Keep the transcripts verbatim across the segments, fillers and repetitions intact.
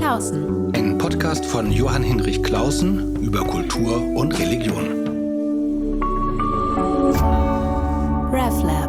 Clausen. Ein Podcast von Johann Hinrich Clausen über Kultur und Religion. RefLab.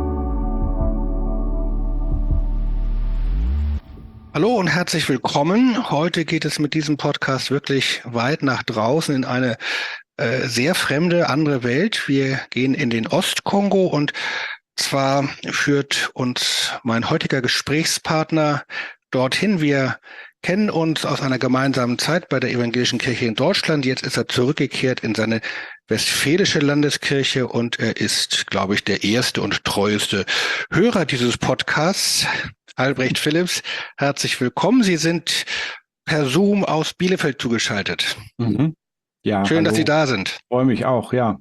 Hallo und herzlich willkommen. Heute geht es mit diesem Podcast wirklich weit nach draußen in eine äh, sehr fremde, andere Welt. Wir gehen in den Ostkongo und zwar führt uns mein heutiger Gesprächspartner dorthin. Wir kennen uns aus einer gemeinsamen Zeit bei der Evangelischen Kirche in Deutschland. Jetzt ist er zurückgekehrt in seine westfälische Landeskirche und er ist, glaube ich, der erste und treueste Hörer dieses Podcasts. Albrecht Philipps, herzlich willkommen. Sie sind per Zoom aus Bielefeld zugeschaltet. Mhm. Ja, schön, hallo. dass Sie da sind. Freue mich auch, ja.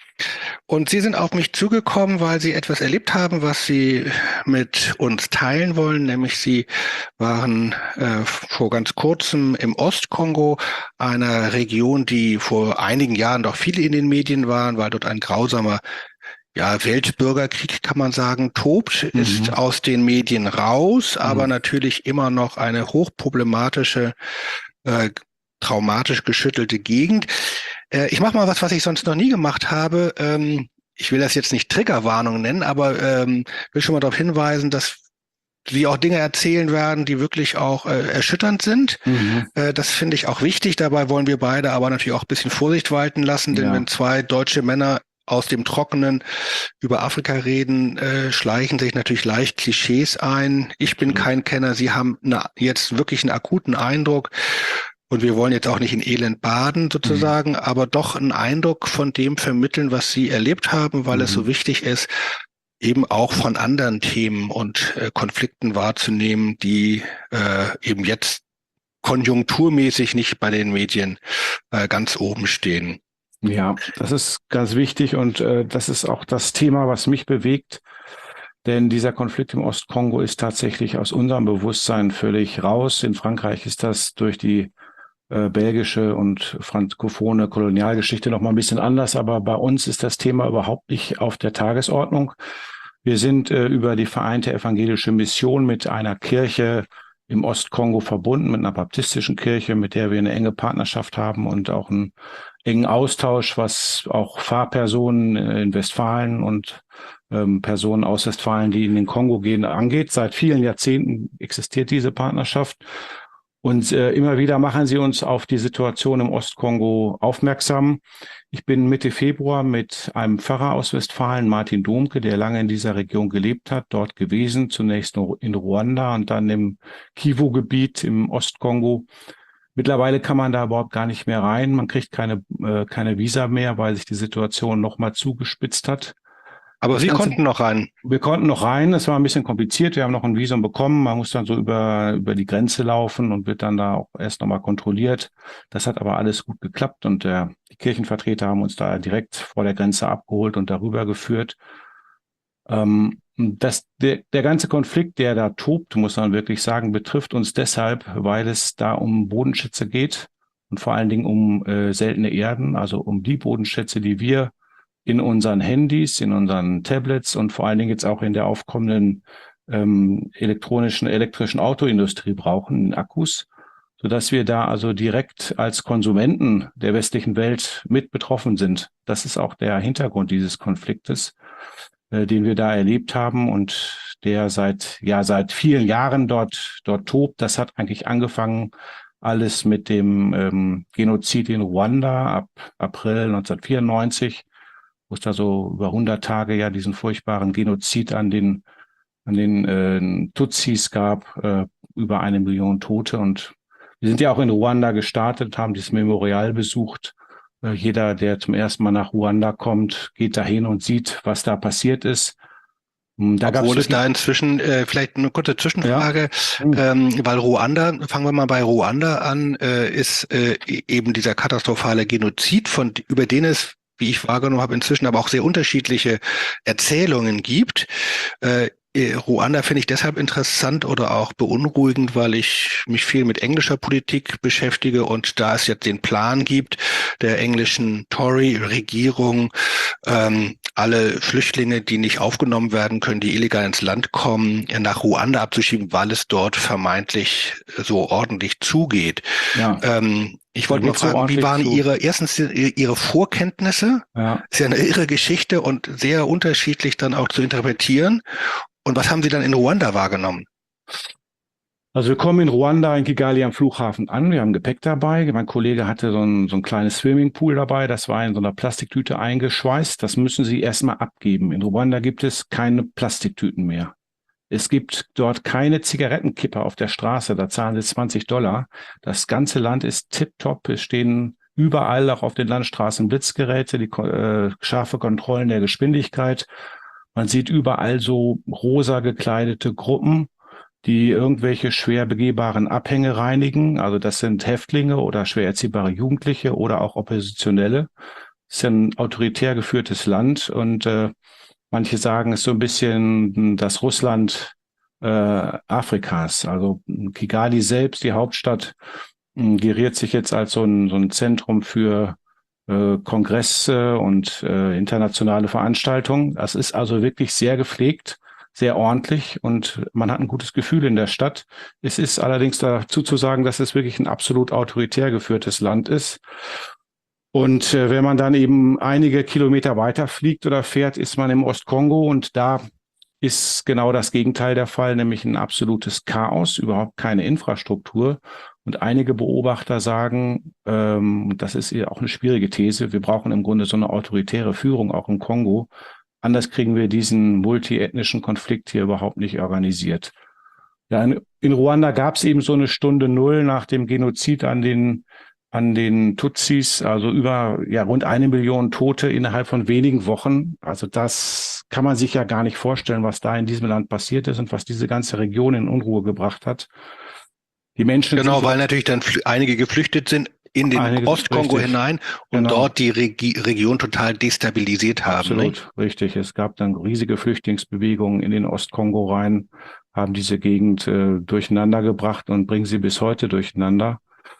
Und Sie sind auf mich zugekommen, weil Sie etwas erlebt haben, was Sie mit uns teilen wollen. Nämlich Sie waren äh, vor ganz kurzem im Ostkongo, einer Region, die vor einigen Jahren doch viele in den Medien waren, weil dort ein grausamer ja, Weltbürgerkrieg, kann man sagen, tobt, mhm. ist aus den Medien raus, aber mhm. natürlich immer noch eine hochproblematische, äh, traumatisch geschüttelte Gegend. Äh, ich mache mal was, was ich sonst noch nie gemacht habe. Ähm, ich will das jetzt nicht Triggerwarnung nennen, aber ähm, will schon mal darauf hinweisen, dass Sie auch Dinge erzählen werden, die wirklich auch äh, erschütternd sind. Mhm. Äh, das finde ich auch wichtig. Dabei wollen wir beide aber natürlich auch ein bisschen Vorsicht walten lassen, denn ja. wenn zwei deutsche Männer aus dem Trockenen über Afrika reden, äh, schleichen sich natürlich leicht Klischees ein. Ich bin kein Kenner. Sie haben eine, jetzt wirklich einen akuten Eindruck. Und wir wollen jetzt auch nicht in Elend baden sozusagen, mhm. aber doch einen Eindruck von dem vermitteln, was Sie erlebt haben, weil mhm. es so wichtig ist, eben auch von anderen Themen und äh, Konflikten wahrzunehmen, die äh, eben jetzt konjunkturmäßig nicht bei den Medien äh, ganz oben stehen. Ja, das ist ganz wichtig und äh, das ist auch das Thema, was mich bewegt. Denn dieser Konflikt im Ostkongo ist tatsächlich aus unserem Bewusstsein völlig raus. In Frankreich ist das durch die äh, belgische und frankophone Kolonialgeschichte noch mal ein bisschen anders. Aber bei uns ist das Thema überhaupt nicht auf der Tagesordnung. Wir sind äh, über die Vereinte Evangelische Mission mit einer Kirche im Ostkongo verbunden, mit einer baptistischen Kirche, mit der wir eine enge Partnerschaft haben und auch einen engen Austausch, was auch Fahrpersonen in Westfalen und ähm, Personen aus Westfalen, die in den Kongo gehen, angeht. Seit vielen Jahrzehnten existiert diese Partnerschaft. Und äh, immer wieder machen sie uns auf die Situation im Ostkongo aufmerksam. Ich bin Mitte Februar mit einem Pfarrer aus Westfalen, Martin Domke, der lange in dieser Region gelebt hat, dort gewesen, zunächst in Ruanda und dann im Kivu-Gebiet im Ostkongo. Mittlerweile kann man da überhaupt gar nicht mehr rein. Man kriegt keine, äh, keine Visa mehr, weil sich die Situation nochmal zugespitzt hat. Aber das Sie Ganze, konnten noch rein? Wir konnten noch rein. Es war ein bisschen kompliziert. Wir haben noch ein Visum bekommen. Man muss dann so über, über die Grenze laufen und wird dann da auch erst nochmal kontrolliert. Das hat aber alles gut geklappt und der, die Kirchenvertreter haben uns da direkt vor der Grenze abgeholt und darüber geführt. Ähm, Das, der, der ganze Konflikt, der da tobt, muss man wirklich sagen, betrifft uns deshalb, weil es da um Bodenschätze geht und vor allen Dingen um äh, seltene Erden, also um die Bodenschätze, die wir in unseren Handys, in unseren Tablets und vor allen Dingen jetzt auch in der aufkommenden ähm, elektronischen, elektrischen Autoindustrie brauchen, in Akkus, sodass wir da also direkt als Konsumenten der westlichen Welt mit betroffen sind. Das ist auch der Hintergrund dieses Konfliktes, den wir da erlebt haben und der seit ja seit vielen Jahren dort dort tobt. Das hat eigentlich angefangen alles mit dem ähm, Genozid in Ruanda ab April neunzehnhundertvierundneunzig, wo es da so über hundert Tage ja diesen furchtbaren Genozid an den an den äh, Tutsis gab, äh, über eine Million Tote. Und wir sind ja auch in Ruanda gestartet, haben dieses Memorial besucht. Jeder, der zum ersten Mal nach Ruanda kommt, geht dahin und sieht, was da passiert ist. Da Obwohl es da inzwischen, äh, vielleicht eine kurze Zwischenfrage, ja. ähm, weil Ruanda, fangen wir mal bei Ruanda an, äh, ist äh, eben dieser katastrophale Genozid, von über den es, wie ich wahrgenommen habe, inzwischen aber auch sehr unterschiedliche Erzählungen gibt. Äh, Ruanda finde ich deshalb interessant oder auch beunruhigend, weil ich mich viel mit englischer Politik beschäftige und da es jetzt den Plan gibt, der englischen Tory-Regierung, ähm, alle Flüchtlinge, die nicht aufgenommen werden können, die illegal ins Land kommen, nach Ruanda abzuschieben, weil es dort vermeintlich so ordentlich zugeht. Ja. Ähm, ich Da wollte mal geht's so fragen, wie ordentlich waren zu. Ihre, erstens Ihre Vorkenntnisse? Ja. Ist ja eine irre Geschichte und sehr unterschiedlich dann auch zu interpretieren. Und was haben Sie dann in Ruanda wahrgenommen? Also wir kommen in Ruanda, in Kigali am Flughafen an. Wir haben Gepäck dabei. Mein Kollege hatte so ein, so ein kleines Swimmingpool dabei. Das war in so einer Plastiktüte eingeschweißt. Das müssen Sie erstmal abgeben. In Ruanda gibt es keine Plastiktüten mehr. Es gibt dort keine Zigarettenkipper auf der Straße. Da zahlen Sie zwanzig Dollar. Das ganze Land ist tipptopp. Es stehen überall, auch auf den Landstraßen, Blitzgeräte, die äh, scharfe Kontrollen der Geschwindigkeit. Man sieht überall so rosa gekleidete Gruppen, die irgendwelche schwer begehbaren Abhänge reinigen. Also das sind Häftlinge oder schwer erziehbare Jugendliche oder auch Oppositionelle. Es ist ein autoritär geführtes Land und äh, manche sagen, es ist so ein bisschen das Russland äh, Afrikas. Also Kigali selbst, die Hauptstadt, mh, geriert sich jetzt als so ein, so ein Zentrum für äh, Kongresse und äh, internationale Veranstaltungen. Das ist also wirklich sehr gepflegt, sehr ordentlich und man hat ein gutes Gefühl in der Stadt. Es ist allerdings dazu zu sagen, dass es wirklich ein absolut autoritär geführtes Land ist. Und äh, wenn man dann eben einige Kilometer weiter fliegt oder fährt, ist man im Ostkongo und da ist genau das Gegenteil der Fall, nämlich ein absolutes Chaos, überhaupt keine Infrastruktur. Und einige Beobachter sagen, ähm, das ist auch eine schwierige These, wir brauchen im Grunde so eine autoritäre Führung auch im Kongo. Anders kriegen wir diesen multiethnischen Konflikt hier überhaupt nicht organisiert. Ja, in, in Ruanda gab es eben so eine Stunde Null nach dem Genozid an den an den Tutsis, also über ja rund eine Million Tote innerhalb von wenigen Wochen. Also das kann man sich ja gar nicht vorstellen, was da in diesem Land passiert ist und was diese ganze Region in Unruhe gebracht hat. Die Menschen Genau, sind weil natürlich dann einige geflüchtet sind in den einige, Ostkongo richtig, hinein und genau. dort die Regi Region total destabilisiert haben. Absolut, nicht? Richtig. Es gab dann riesige Flüchtlingsbewegungen in den Ostkongo rein, haben diese Gegend äh, durcheinander gebracht und bringen sie bis heute durcheinander.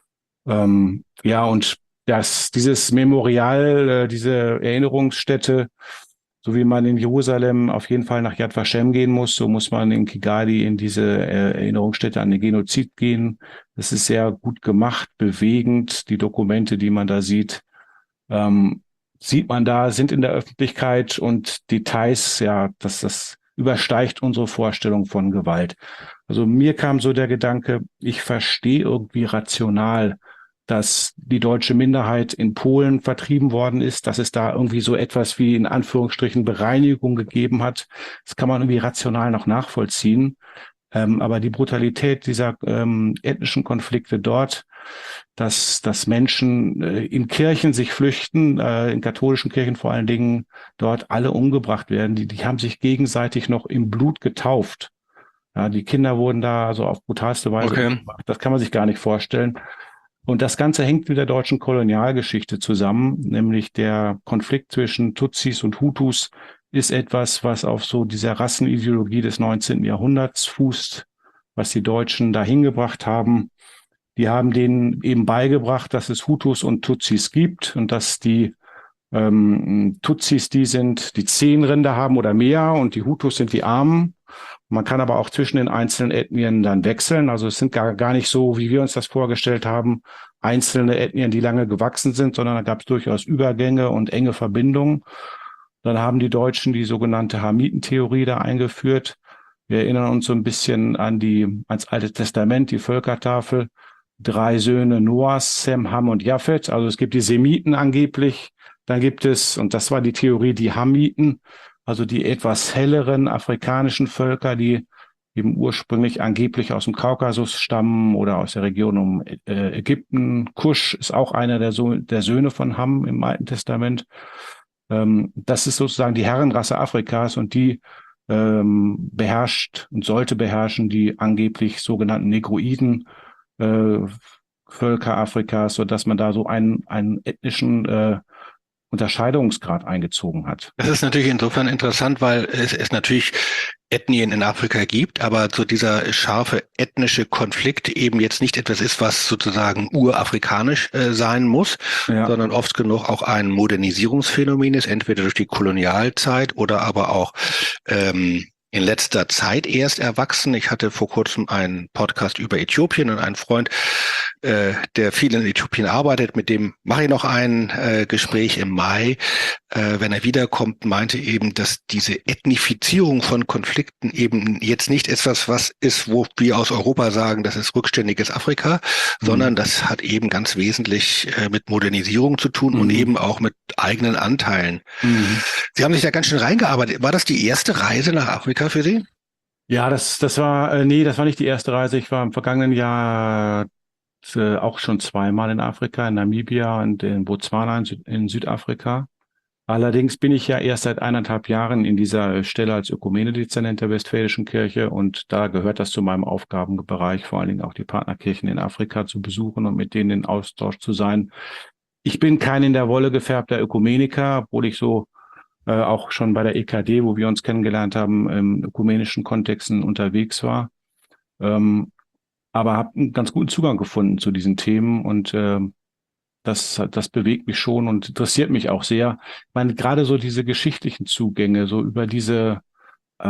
Ähm, ja, und das, dieses Memorial, äh, diese Erinnerungsstätte, so wie man in Jerusalem auf jeden Fall nach Yad Vashem gehen muss, so muss man in Kigali in diese äh, Erinnerungsstätte an den Genozid gehen. Das ist sehr gut gemacht, bewegend. Die Dokumente, die man da sieht, ähm, sieht man da, sind in der Öffentlichkeit und Details, ja, dass das übersteigt unsere Vorstellung von Gewalt. Also mir kam so der Gedanke, ich verstehe irgendwie rational, dass die deutsche Minderheit in Polen vertrieben worden ist, dass es da irgendwie so etwas wie in Anführungsstrichen Bereinigung gegeben hat. Das kann man irgendwie rational noch nachvollziehen. Ähm, aber die Brutalität dieser ähm, ethnischen Konflikte dort, dass, dass Menschen äh, in Kirchen sich flüchten, äh, in katholischen Kirchen vor allen Dingen, dort alle umgebracht werden, die, die haben sich gegenseitig noch im Blut getauft. Ja, die Kinder wurden da also auf brutalste Weise Okay. umgebracht. Das kann man sich gar nicht vorstellen. Und das Ganze hängt mit der deutschen Kolonialgeschichte zusammen, nämlich der Konflikt zwischen Tutsis und Hutus ist etwas, was auf so dieser Rassenideologie des neunzehnten Jahrhunderts fußt, was die Deutschen dahin gebracht haben. Die haben denen eben beigebracht, dass es Hutus und Tutsis gibt und dass die ähm, Tutsis die sind, die zehn Rinder haben oder mehr und die Hutus sind die Armen. Man kann aber auch zwischen den einzelnen Ethnien dann wechseln. Also es sind gar, gar nicht so, wie wir uns das vorgestellt haben, einzelne Ethnien, die lange gewachsen sind, sondern da gab es durchaus Übergänge und enge Verbindungen. Dann haben die Deutschen die sogenannte Hamitentheorie da eingeführt. Wir erinnern uns so ein bisschen an die, ans Alte Testament, die Völkertafel. Drei Söhne Noahs, Sem, Ham und Japhet. Also es gibt die Semiten angeblich. Dann gibt es, und das war die Theorie, die Hamiten, also die etwas helleren afrikanischen Völker, die eben ursprünglich angeblich aus dem Kaukasus stammen oder aus der Region um äh, Ägypten. Kusch ist auch einer der, so der Söhne von Ham im Alten Testament. Ähm, das ist sozusagen die Herrenrasse Afrikas und die ähm, beherrscht und sollte beherrschen die angeblich sogenannten Negroiden äh, Völker Afrikas, sodass man da so einen, einen ethnischen äh, Unterscheidungsgrad eingezogen hat. Das ist natürlich insofern interessant, weil es, es natürlich Ethnien in Afrika gibt, aber so dieser scharfe ethnische Konflikt eben jetzt nicht etwas ist, was sozusagen urafrikanisch äh, sein muss, Ja. sondern oft genug auch ein Modernisierungsphänomen ist, entweder durch die Kolonialzeit oder aber auch ähm, in letzter Zeit erst erwachsen. Ich hatte vor kurzem einen Podcast über Äthiopien und einen Freund, äh, der viel in Äthiopien arbeitet, mit dem mache ich noch ein äh, Gespräch im Mai. Äh, wenn er wiederkommt, meinte eben, dass diese Ethnifizierung von Konflikten eben jetzt nicht etwas, was ist, wo wir aus Europa sagen, das ist rückständiges Afrika, mhm. sondern das hat eben ganz wesentlich äh, mit Modernisierung zu tun mhm. und eben auch mit eigenen Anteilen. Mhm. Sie haben sich da ganz schön reingearbeitet. War das die erste Reise nach Afrika für Sie? Ja, das, das war, äh, nee, das war nicht die erste Reise. Ich war im vergangenen Jahr äh, auch schon zweimal in Afrika, in Namibia und in Botswana in, Süd, in Südafrika. Allerdings bin ich ja erst seit eineinhalb Jahren in dieser Stelle als Ökumene-Dezernent der Westfälischen Kirche und da gehört das zu meinem Aufgabenbereich, vor allen Dingen auch die Partnerkirchen in Afrika zu besuchen und mit denen in Austausch zu sein. Ich bin kein in der Wolle gefärbter Ökumeniker, obwohl ich so äh, auch schon bei der E K D, wo wir uns kennengelernt haben, im ökumenischen Kontexten unterwegs war. Ähm, aber habe einen ganz guten Zugang gefunden zu diesen Themen und äh, das, das bewegt mich schon und interessiert mich auch sehr. Ich meine, gerade so diese geschichtlichen Zugänge, so über diese äh,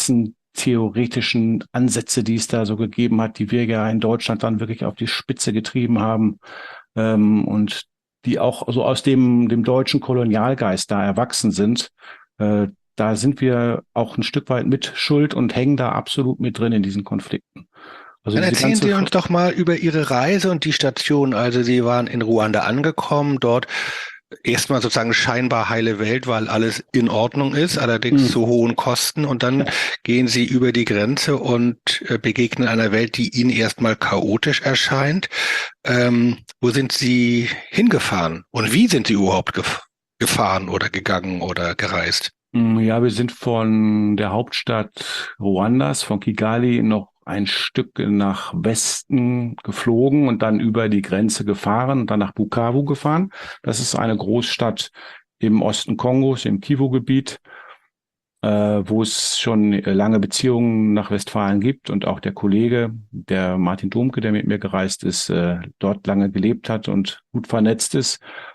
rassentheoretischen Ansätze, die es da so gegeben hat, die wir ja in Deutschland dann wirklich auf die Spitze getrieben haben ähm, und die auch so aus dem, dem deutschen Kolonialgeist da erwachsen sind. Äh, da sind wir auch ein Stück weit mit schuld und hängen da absolut mit drin in diesen Konflikten. Also Dann erzählen Sie uns doch mal über Ihre Reise und die Station. Also Sie waren in Ruanda angekommen, dort erstmal sozusagen scheinbar heile Welt, weil alles in Ordnung ist, allerdings mhm. zu hohen Kosten. Und dann gehen Sie über die Grenze und äh, begegnen einer Welt, die Ihnen erstmal chaotisch erscheint. Ähm, wo sind Sie hingefahren und wie sind Sie überhaupt gef- gefahren oder gegangen oder gereist? Ja, wir sind von der Hauptstadt Ruandas, von Kigali, noch ein Stück nach Westen geflogen und dann über die Grenze gefahren und dann nach Bukavu gefahren. Das ist eine Großstadt im Osten Kongos, im Kivu-Gebiet, äh, wo es schon lange Beziehungen nach Westfalen gibt und auch der Kollege, der Martin Domke, der mit mir gereist ist, äh, dort lange gelebt hat und gut vernetzt ist.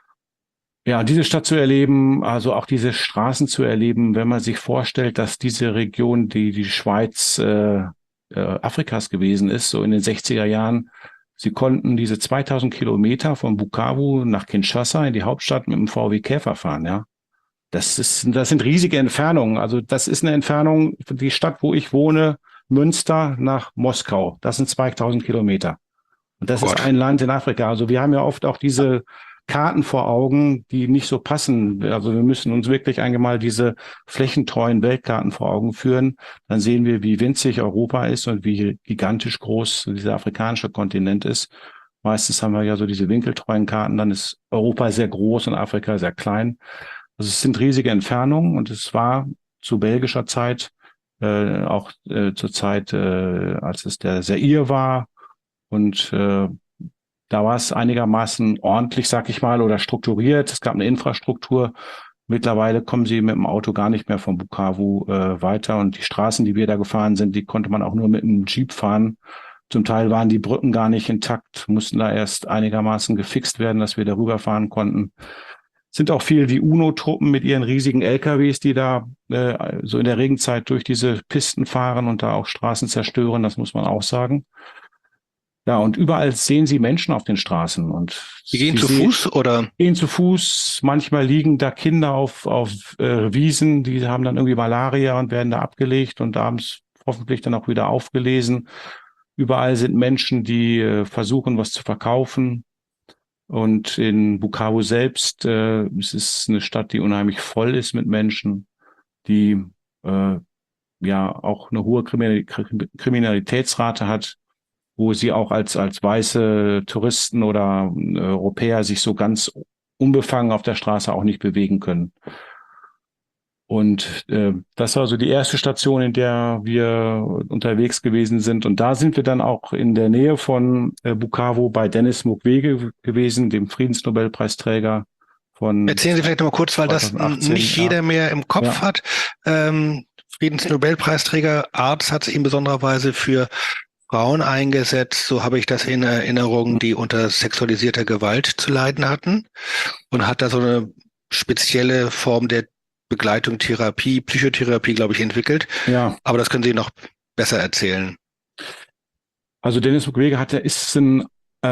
Ja, diese Stadt zu erleben, also auch diese Straßen zu erleben, wenn man sich vorstellt, dass diese Region, die die Schweiz äh, äh, Afrikas gewesen ist, so in den sechziger Jahren, sie konnten diese zweitausend Kilometer von Bukavu nach Kinshasa in die Hauptstadt mit dem V W Käfer fahren, ja. Das ist, das sind riesige Entfernungen. Also das ist eine Entfernung, die Stadt, wo ich wohne, Münster nach Moskau. Das sind zweitausend Kilometer. Und das oh ist ein Land in Afrika. Also wir haben ja oft auch diese Karten vor Augen, die nicht so passen. Also wir müssen uns wirklich einmal diese flächentreuen Weltkarten vor Augen führen. Dann sehen wir, wie winzig Europa ist und wie gigantisch groß dieser afrikanische Kontinent ist. Meistens haben wir ja so diese winkeltreuen Karten. Dann ist Europa sehr groß und Afrika sehr klein. Also es sind riesige Entfernungen und es war zu belgischer Zeit, äh, auch äh, zur Zeit, äh, als es der Zaire war und äh, da war es einigermaßen ordentlich, sag ich mal, oder strukturiert. Es gab eine Infrastruktur. Mittlerweile kommen sie mit dem Auto gar nicht mehr von Bukavu äh, weiter. Und die Straßen, die wir da gefahren sind, die konnte man auch nur mit einem Jeep fahren. Zum Teil waren die Brücken gar nicht intakt, mussten da erst einigermaßen gefixt werden, dass wir darüber fahren konnten. Sind auch viel die UNO-Truppen mit ihren riesigen L K Ws, die da äh, so in der Regenzeit durch diese Pisten fahren und da auch Straßen zerstören, das muss man auch sagen. Ja, und überall sehen Sie Menschen auf den Straßen. Und die gehen zu Fuß oder? Gehen zu Fuß. Manchmal liegen da Kinder auf, auf äh, Wiesen, die haben dann irgendwie Malaria und werden da abgelegt und abends hoffentlich dann auch wieder aufgelesen. Überall sind Menschen, die äh, versuchen, was zu verkaufen. Und in Bukavu selbst, äh, es ist eine Stadt, die unheimlich voll ist mit Menschen, die äh, ja auch eine hohe Kriminalitätsrate hat, wo sie auch als als weiße Touristen oder äh, Europäer sich so ganz unbefangen auf der Straße auch nicht bewegen können. Und äh, das war so die erste Station, in der wir unterwegs gewesen sind. Und da sind wir dann auch in der Nähe von äh, Bukavu bei Denis Mukwege gewesen, dem Friedensnobelpreisträger von Erzählen Sie vielleicht noch mal kurz, weil das zweitausendachtzehn, nicht jeder ja. mehr im Kopf Ja. hat. Ähm, Friedensnobelpreisträger Arz hat sich in besonderer Weise für Frauen eingesetzt, so habe ich das in Erinnerung, die unter sexualisierter Gewalt zu leiden hatten, und hat da so eine spezielle Form der Begleitung, Therapie, Psychotherapie, glaube ich, entwickelt. Ja, Aber das können Sie noch besser erzählen. also Denis Mukwege hat, der ist ein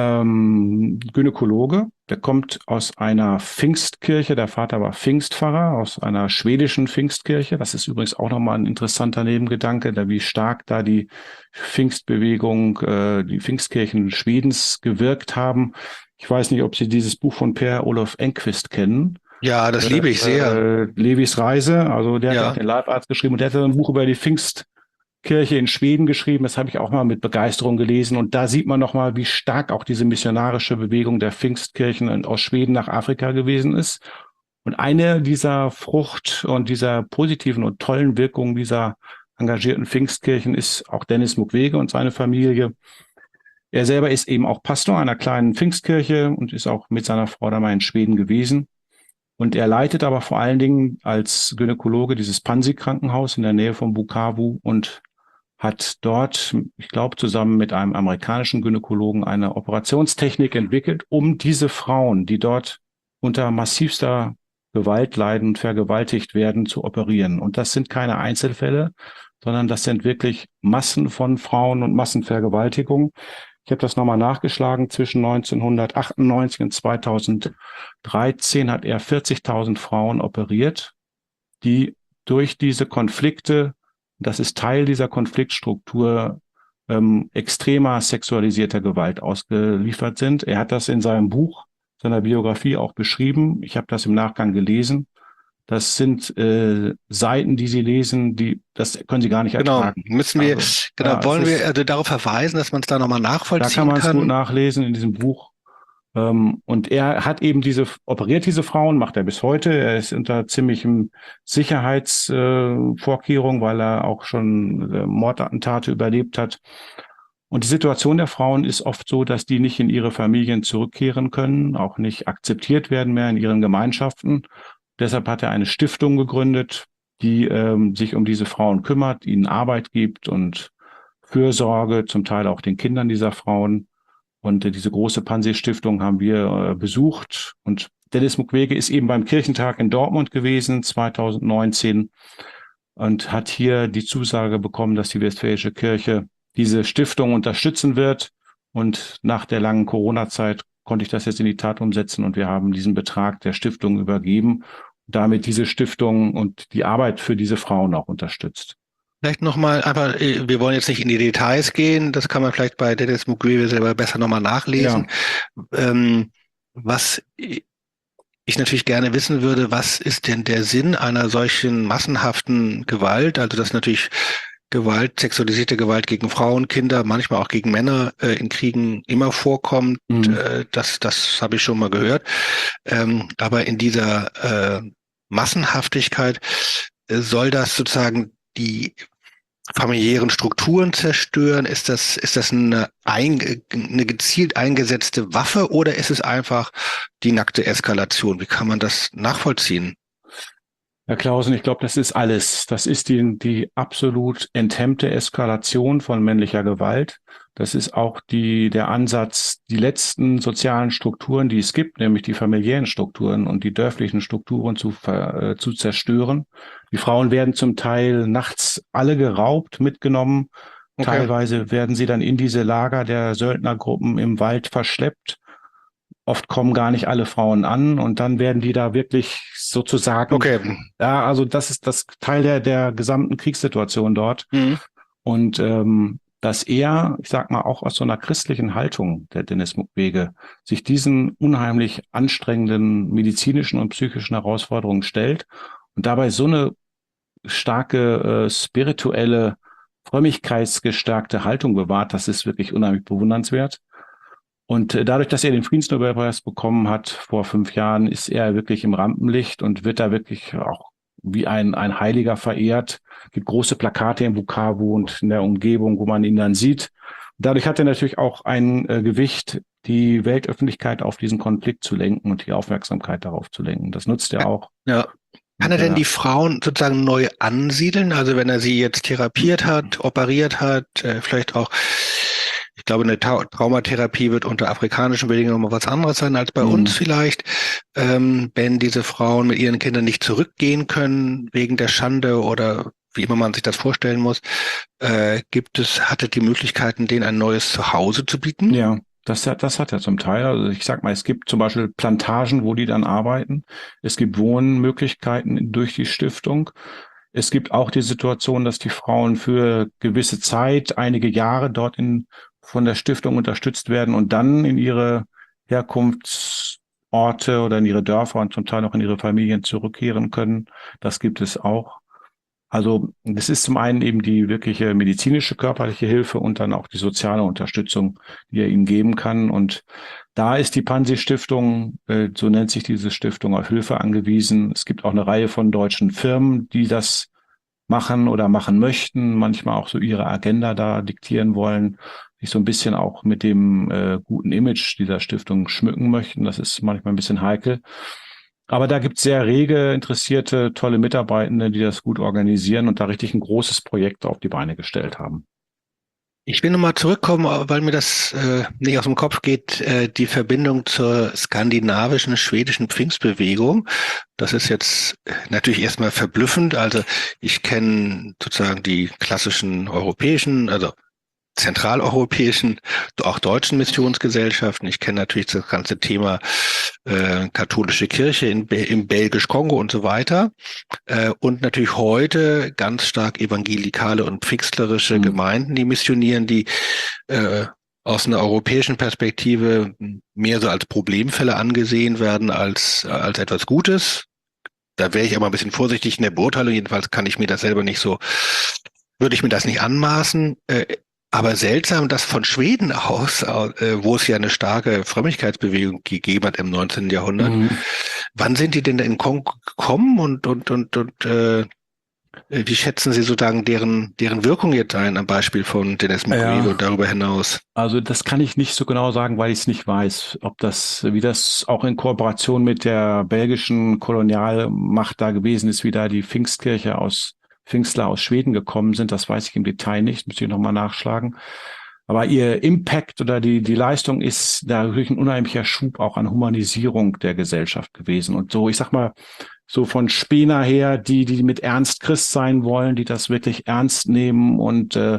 ähm, Gynäkologe, der kommt aus einer Pfingstkirche, der Vater war Pfingstpfarrer, aus einer schwedischen Pfingstkirche. Das ist übrigens auch nochmal ein interessanter Nebengedanke, da wie stark da die Pfingstbewegung, äh, die Pfingstkirchen Schwedens gewirkt haben. Ich weiß nicht, ob Sie dieses Buch von Per Olof Enquist kennen. Ja, das liebe ich sehr. Äh, Levis Reise, also der hat Ja. ja auch den Leibarzt geschrieben und der hat ein Buch über die Pfingstkirche in Schweden geschrieben. Das habe ich auch mal mit Begeisterung gelesen. Und da sieht man nochmal, wie stark auch diese missionarische Bewegung der Pfingstkirchen aus Schweden nach Afrika gewesen ist. Und eine dieser Frucht und dieser positiven und tollen Wirkungen dieser engagierten Pfingstkirchen ist auch Denis Mukwege und seine Familie. Er selber ist eben auch Pastor einer kleinen Pfingstkirche und ist auch mit seiner Frau da mal in Schweden gewesen. Und er leitet aber vor allen Dingen als Gynäkologe dieses Panzi-Krankenhaus in der Nähe von Bukavu und hat dort, ich glaube, zusammen mit einem amerikanischen Gynäkologen eine Operationstechnik entwickelt, um diese Frauen, die dort unter massivster Gewalt leiden und vergewaltigt werden, zu operieren. Und das sind keine Einzelfälle, sondern das sind wirklich Massen von Frauen und Massenvergewaltigungen. Ich habe das nochmal nachgeschlagen. Zwischen neunzehnhundertachtundneunzig und zweitausenddreizehn hat er vierzigtausend Frauen operiert, die durch diese Konflikte, das ist Teil dieser Konfliktstruktur, ähm, extremer sexualisierter Gewalt ausgeliefert sind. Er hat das in seinem Buch, seiner Biografie auch beschrieben. Ich habe das im Nachgang gelesen. Das sind äh, Seiten, die Sie lesen, die das können Sie gar nicht Genau, ertragen. müssen wir, Also, genau, ja, wollen es wir ist- also darauf verweisen, dass man es da nochmal Da nachvollziehen kann man es kann? gut nachlesen in diesem Buch. Ähm, und er hat eben diese, operiert diese Frauen, macht er bis heute. Er ist unter ziemlichem Sicherheitsvorkehrungen, weil er auch schon äh, Mordattentate überlebt hat. Und die Situation der Frauen ist oft so, dass die nicht in ihre Familien zurückkehren können, auch nicht akzeptiert werden mehr in ihren Gemeinschaften. Deshalb hat er eine Stiftung gegründet, die ähm, sich um diese Frauen kümmert, ihnen Arbeit gibt und Fürsorge, zum Teil auch den Kindern dieser Frauen. Und äh, diese große Panzi-Stiftung haben wir äh, besucht. Und Denis Mukwege ist eben beim Kirchentag in Dortmund gewesen, zweitausendneunzehn, und hat hier die Zusage bekommen, dass die Westfälische Kirche diese Stiftung unterstützen wird. Und nach der langen Corona-Zeit konnte ich das jetzt in die Tat umsetzen und wir haben diesen Betrag der Stiftung übergeben und damit diese Stiftung und die Arbeit für diese Frauen auch unterstützt. Vielleicht nochmal, einfach, äh, wir wollen jetzt nicht in die Details gehen, das kann man vielleicht bei Denis Mukwege selber besser nochmal nachlesen. Ähm, was ich natürlich gerne wissen würde, was ist denn der Sinn einer solchen massenhaften Gewalt? Also das ist natürlich Gewalt, sexualisierte Gewalt gegen Frauen, Kinder, manchmal auch gegen Männer äh, in Kriegen immer vorkommt. Mhm. Äh, das das habe ich schon mal gehört. Ähm, aber in dieser äh, Massenhaftigkeit äh, soll das sozusagen die familiären Strukturen zerstören? Ist das, ist das eine, ein, eine gezielt eingesetzte Waffe oder ist es einfach die nackte Eskalation? Wie kann man das nachvollziehen? Herr Clausen, ich glaube, das ist alles. Das ist die, die absolut enthemmte Eskalation von männlicher Gewalt. Das ist auch die, der Ansatz, die letzten sozialen Strukturen, die es gibt, nämlich die familiären Strukturen und die dörflichen Strukturen zu, äh, zu zerstören. Die Frauen werden zum Teil nachts alle geraubt, mitgenommen. Okay. Teilweise werden sie dann in diese Lager der Söldnergruppen im Wald verschleppt. Oft kommen gar nicht alle Frauen an und dann werden die da wirklich sozusagen, Okay. ja, also das ist das Teil der, der gesamten Kriegssituation dort. Mhm. Und ähm, dass er, ich sag mal, auch aus so einer christlichen Haltung, der Denis Mukwege, sich diesen unheimlich anstrengenden medizinischen und psychischen Herausforderungen stellt und dabei so eine starke äh, spirituelle, frömmigkeitsgestärkte Haltung bewahrt, das ist wirklich unheimlich bewundernswert. Und dadurch, dass er den Friedensnobelpreis bekommen hat vor fünf Jahren, ist er wirklich im Rampenlicht und wird da wirklich auch wie ein, ein Heiliger verehrt. Es gibt große Plakate in Bukavu und in der Umgebung, wo man ihn dann sieht. Dadurch hat er natürlich auch ein äh, Gewicht die Weltöffentlichkeit auf diesen Konflikt zu lenken und die Aufmerksamkeit darauf zu lenken. Das nutzt er auch. Ja. Kann er denn die Frauen sozusagen neu ansiedeln? Also wenn er sie jetzt therapiert hat, operiert hat, äh, vielleicht auch, ich glaube, eine Ta- Traumatherapie wird unter afrikanischen Bedingungen mal was anderes sein als bei Mhm. uns vielleicht. Ähm, wenn diese Frauen mit ihren Kindern nicht zurückgehen können wegen der Schande oder wie immer man sich das vorstellen muss, äh, gibt es, hat er die Möglichkeiten, denen ein neues Zuhause zu bieten? Ja, das, hat- das hat er zum Teil. Also ich sag mal, es gibt zum Beispiel Plantagen, wo die dann arbeiten. Es gibt Wohnmöglichkeiten durch die Stiftung. Es gibt auch die Situation, dass die Frauen für gewisse Zeit, einige Jahre dort in, von der Stiftung unterstützt werden und dann in ihre Herkunftsorte oder in ihre Dörfer und zum Teil auch in ihre Familien zurückkehren können. Das gibt es auch. Also das ist zum einen eben die wirkliche medizinische, körperliche Hilfe und dann auch die soziale Unterstützung, die er ihnen geben kann. Und da ist die Pansy-Stiftung, äh, so nennt sich diese Stiftung, auf Hilfe angewiesen. Es gibt auch eine Reihe von deutschen Firmen, die das machen oder machen möchten, manchmal auch so ihre Agenda da diktieren wollen, sich so ein bisschen auch mit dem äh, guten Image dieser Stiftung schmücken möchten. Das ist manchmal ein bisschen heikel. Aber da gibt es sehr rege, interessierte, tolle Mitarbeitende, die das gut organisieren und da richtig ein großes Projekt auf die Beine gestellt haben. Ich will nochmal zurückkommen, weil mir das äh, nicht aus dem Kopf geht, äh, die Verbindung zur skandinavischen, schwedischen Pfingstbewegung. Das ist jetzt natürlich erstmal verblüffend. Also ich kenne sozusagen die klassischen europäischen, also zentraleuropäischen, auch deutschen Missionsgesellschaften. Ich kenne natürlich das ganze Thema äh, katholische Kirche in, im Belgisch-Kongo und so weiter. Äh, und natürlich heute ganz stark evangelikale und pfingstlerische Mhm. Gemeinden, die missionieren, die äh, aus einer europäischen Perspektive mehr so als Problemfälle angesehen werden als, als etwas Gutes. Da wäre ich aber ein bisschen vorsichtig in der Beurteilung. Jedenfalls kann ich mir das selber nicht so, würde ich mir das nicht anmaßen. Äh, Aber seltsam, dass von Schweden aus, äh, wo es ja eine starke Frömmigkeitsbewegung gegeben hat im neunzehnten Jahrhundert, Mhm. wann sind die denn in Kongo gekommen und und und und äh, wie schätzen Sie sozusagen deren deren Wirkung jetzt ein am Beispiel von Denis Mukwege Ja. und darüber hinaus? Also das kann ich nicht so genau sagen, weil ich es nicht weiß, ob das, wie das auch in Kooperation mit der belgischen Kolonialmacht da gewesen ist, wie da die Pfingstkirche aus Pfingstler aus Schweden gekommen sind, das weiß ich im Detail nicht, müsste ich nochmal nachschlagen. Aber ihr Impact oder die, die Leistung ist da wirklich ein unheimlicher Schub auch an Humanisierung der Gesellschaft gewesen. Und so, ich sag mal, so von Spener her, die, die mit Ernst Christ sein wollen, die das wirklich ernst nehmen und äh,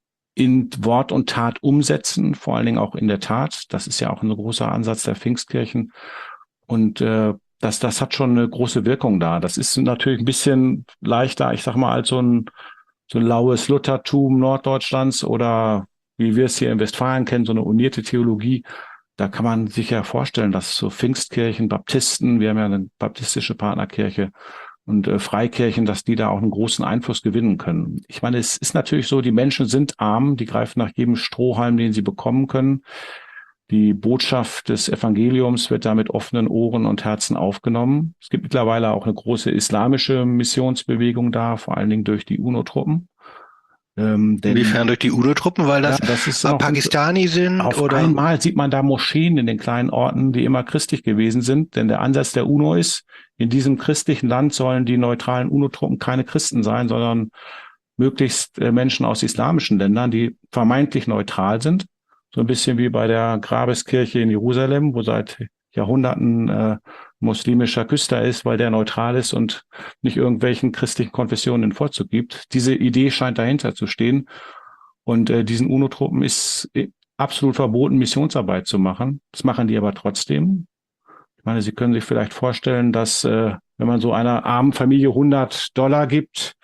in Wort und Tat umsetzen, vor allen Dingen auch in der Tat. Das ist ja auch ein großer Ansatz der Pfingstkirchen. Und äh, das, das hat schon eine große Wirkung da. Das ist natürlich ein bisschen leichter, ich sag mal, als so ein, so ein laues Luthertum Norddeutschlands oder wie wir es hier in Westfalen kennen, so eine unierte Theologie. Da kann man sich ja vorstellen, dass so Pfingstkirchen, Baptisten, wir haben ja eine baptistische Partnerkirche und äh, Freikirchen, dass die da auch einen großen Einfluss gewinnen können. Ich meine, es ist natürlich so, die Menschen sind arm, die greifen nach jedem Strohhalm, den sie bekommen können. Die Botschaft des Evangeliums wird da mit offenen Ohren und Herzen aufgenommen. Es gibt mittlerweile auch eine große islamische Missionsbewegung da, vor allen Dingen durch die UNO-Truppen. Ähm, denn, Inwiefern durch die UNO-Truppen, weil das, ja, das ist äh, noch Pakistani sind auf oder? einmal sieht man da Moscheen in den kleinen Orten, die immer christlich gewesen sind. Denn der Ansatz der UNO ist, in diesem christlichen Land sollen die neutralen UNO-Truppen keine Christen sein, sondern möglichst äh, Menschen aus islamischen Ländern, die vermeintlich neutral sind. So ein bisschen wie bei der Grabeskirche in Jerusalem, wo seit Jahrhunderten äh, muslimischer Küster ist, weil der neutral ist und nicht irgendwelchen christlichen Konfessionen den Vorzug gibt. Diese Idee scheint dahinter zu stehen. Und äh, diesen UNO-Truppen ist absolut verboten, Missionsarbeit zu machen. Das machen die aber trotzdem. Ich meine, Sie können sich vielleicht vorstellen, dass äh, wenn man so einer armen Familie hundert Dollar gibt,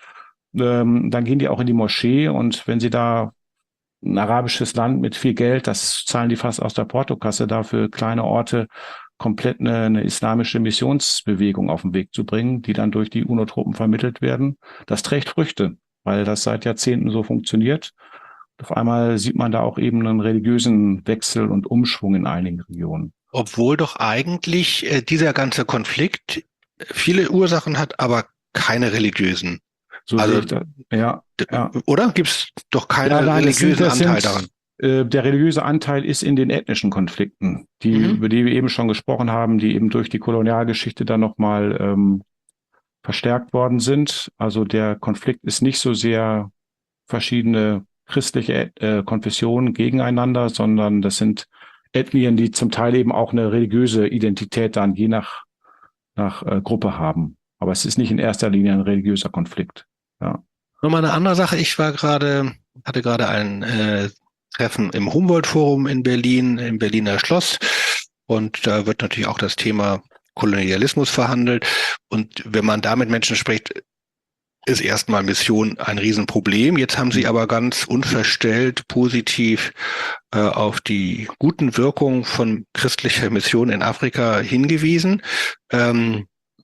ähm, dann gehen die auch in die Moschee. Und wenn Sie da ein arabisches Land mit viel Geld, das zahlen die fast aus der Portokasse, da für kleine Orte komplett eine, eine islamische Missionsbewegung auf den Weg zu bringen, die dann durch die UNO-Truppen vermittelt werden. Das trägt Früchte, weil das seit Jahrzehnten so funktioniert. Auf einmal sieht man da auch eben einen religiösen Wechsel und Umschwung in einigen Regionen. Obwohl doch eigentlich äh, dieser ganze Konflikt viele Ursachen hat, aber keine religiösen. So Also, sehe ich das. Ja, ja. Oder? Gibt es doch keinen Ja, nein, das religiösen sind, das Anteil sind, daran? äh, der religiöse Anteil ist in den ethnischen Konflikten, die, Mhm. über die wir eben schon gesprochen haben, die eben durch die Kolonialgeschichte dann nochmal ähm, verstärkt worden sind. Also der Konflikt ist nicht so sehr verschiedene christliche äh, Konfessionen gegeneinander, sondern das sind Ethnien, die zum Teil eben auch eine religiöse Identität dann je nach, nach äh, Gruppe haben. Aber es ist nicht in erster Linie ein religiöser Konflikt. Ja. Nochmal eine andere Sache. Ich war gerade, hatte gerade ein äh, Treffen im Humboldt-Forum in Berlin, im Berliner Schloss. Und da wird natürlich auch das Thema Kolonialismus verhandelt. Und wenn man da mit Menschen spricht, ist erstmal Mission ein Riesenproblem. Jetzt haben Sie aber ganz unverstellt positiv äh, auf die guten Wirkungen von christlicher Mission in Afrika hingewiesen. Ähm,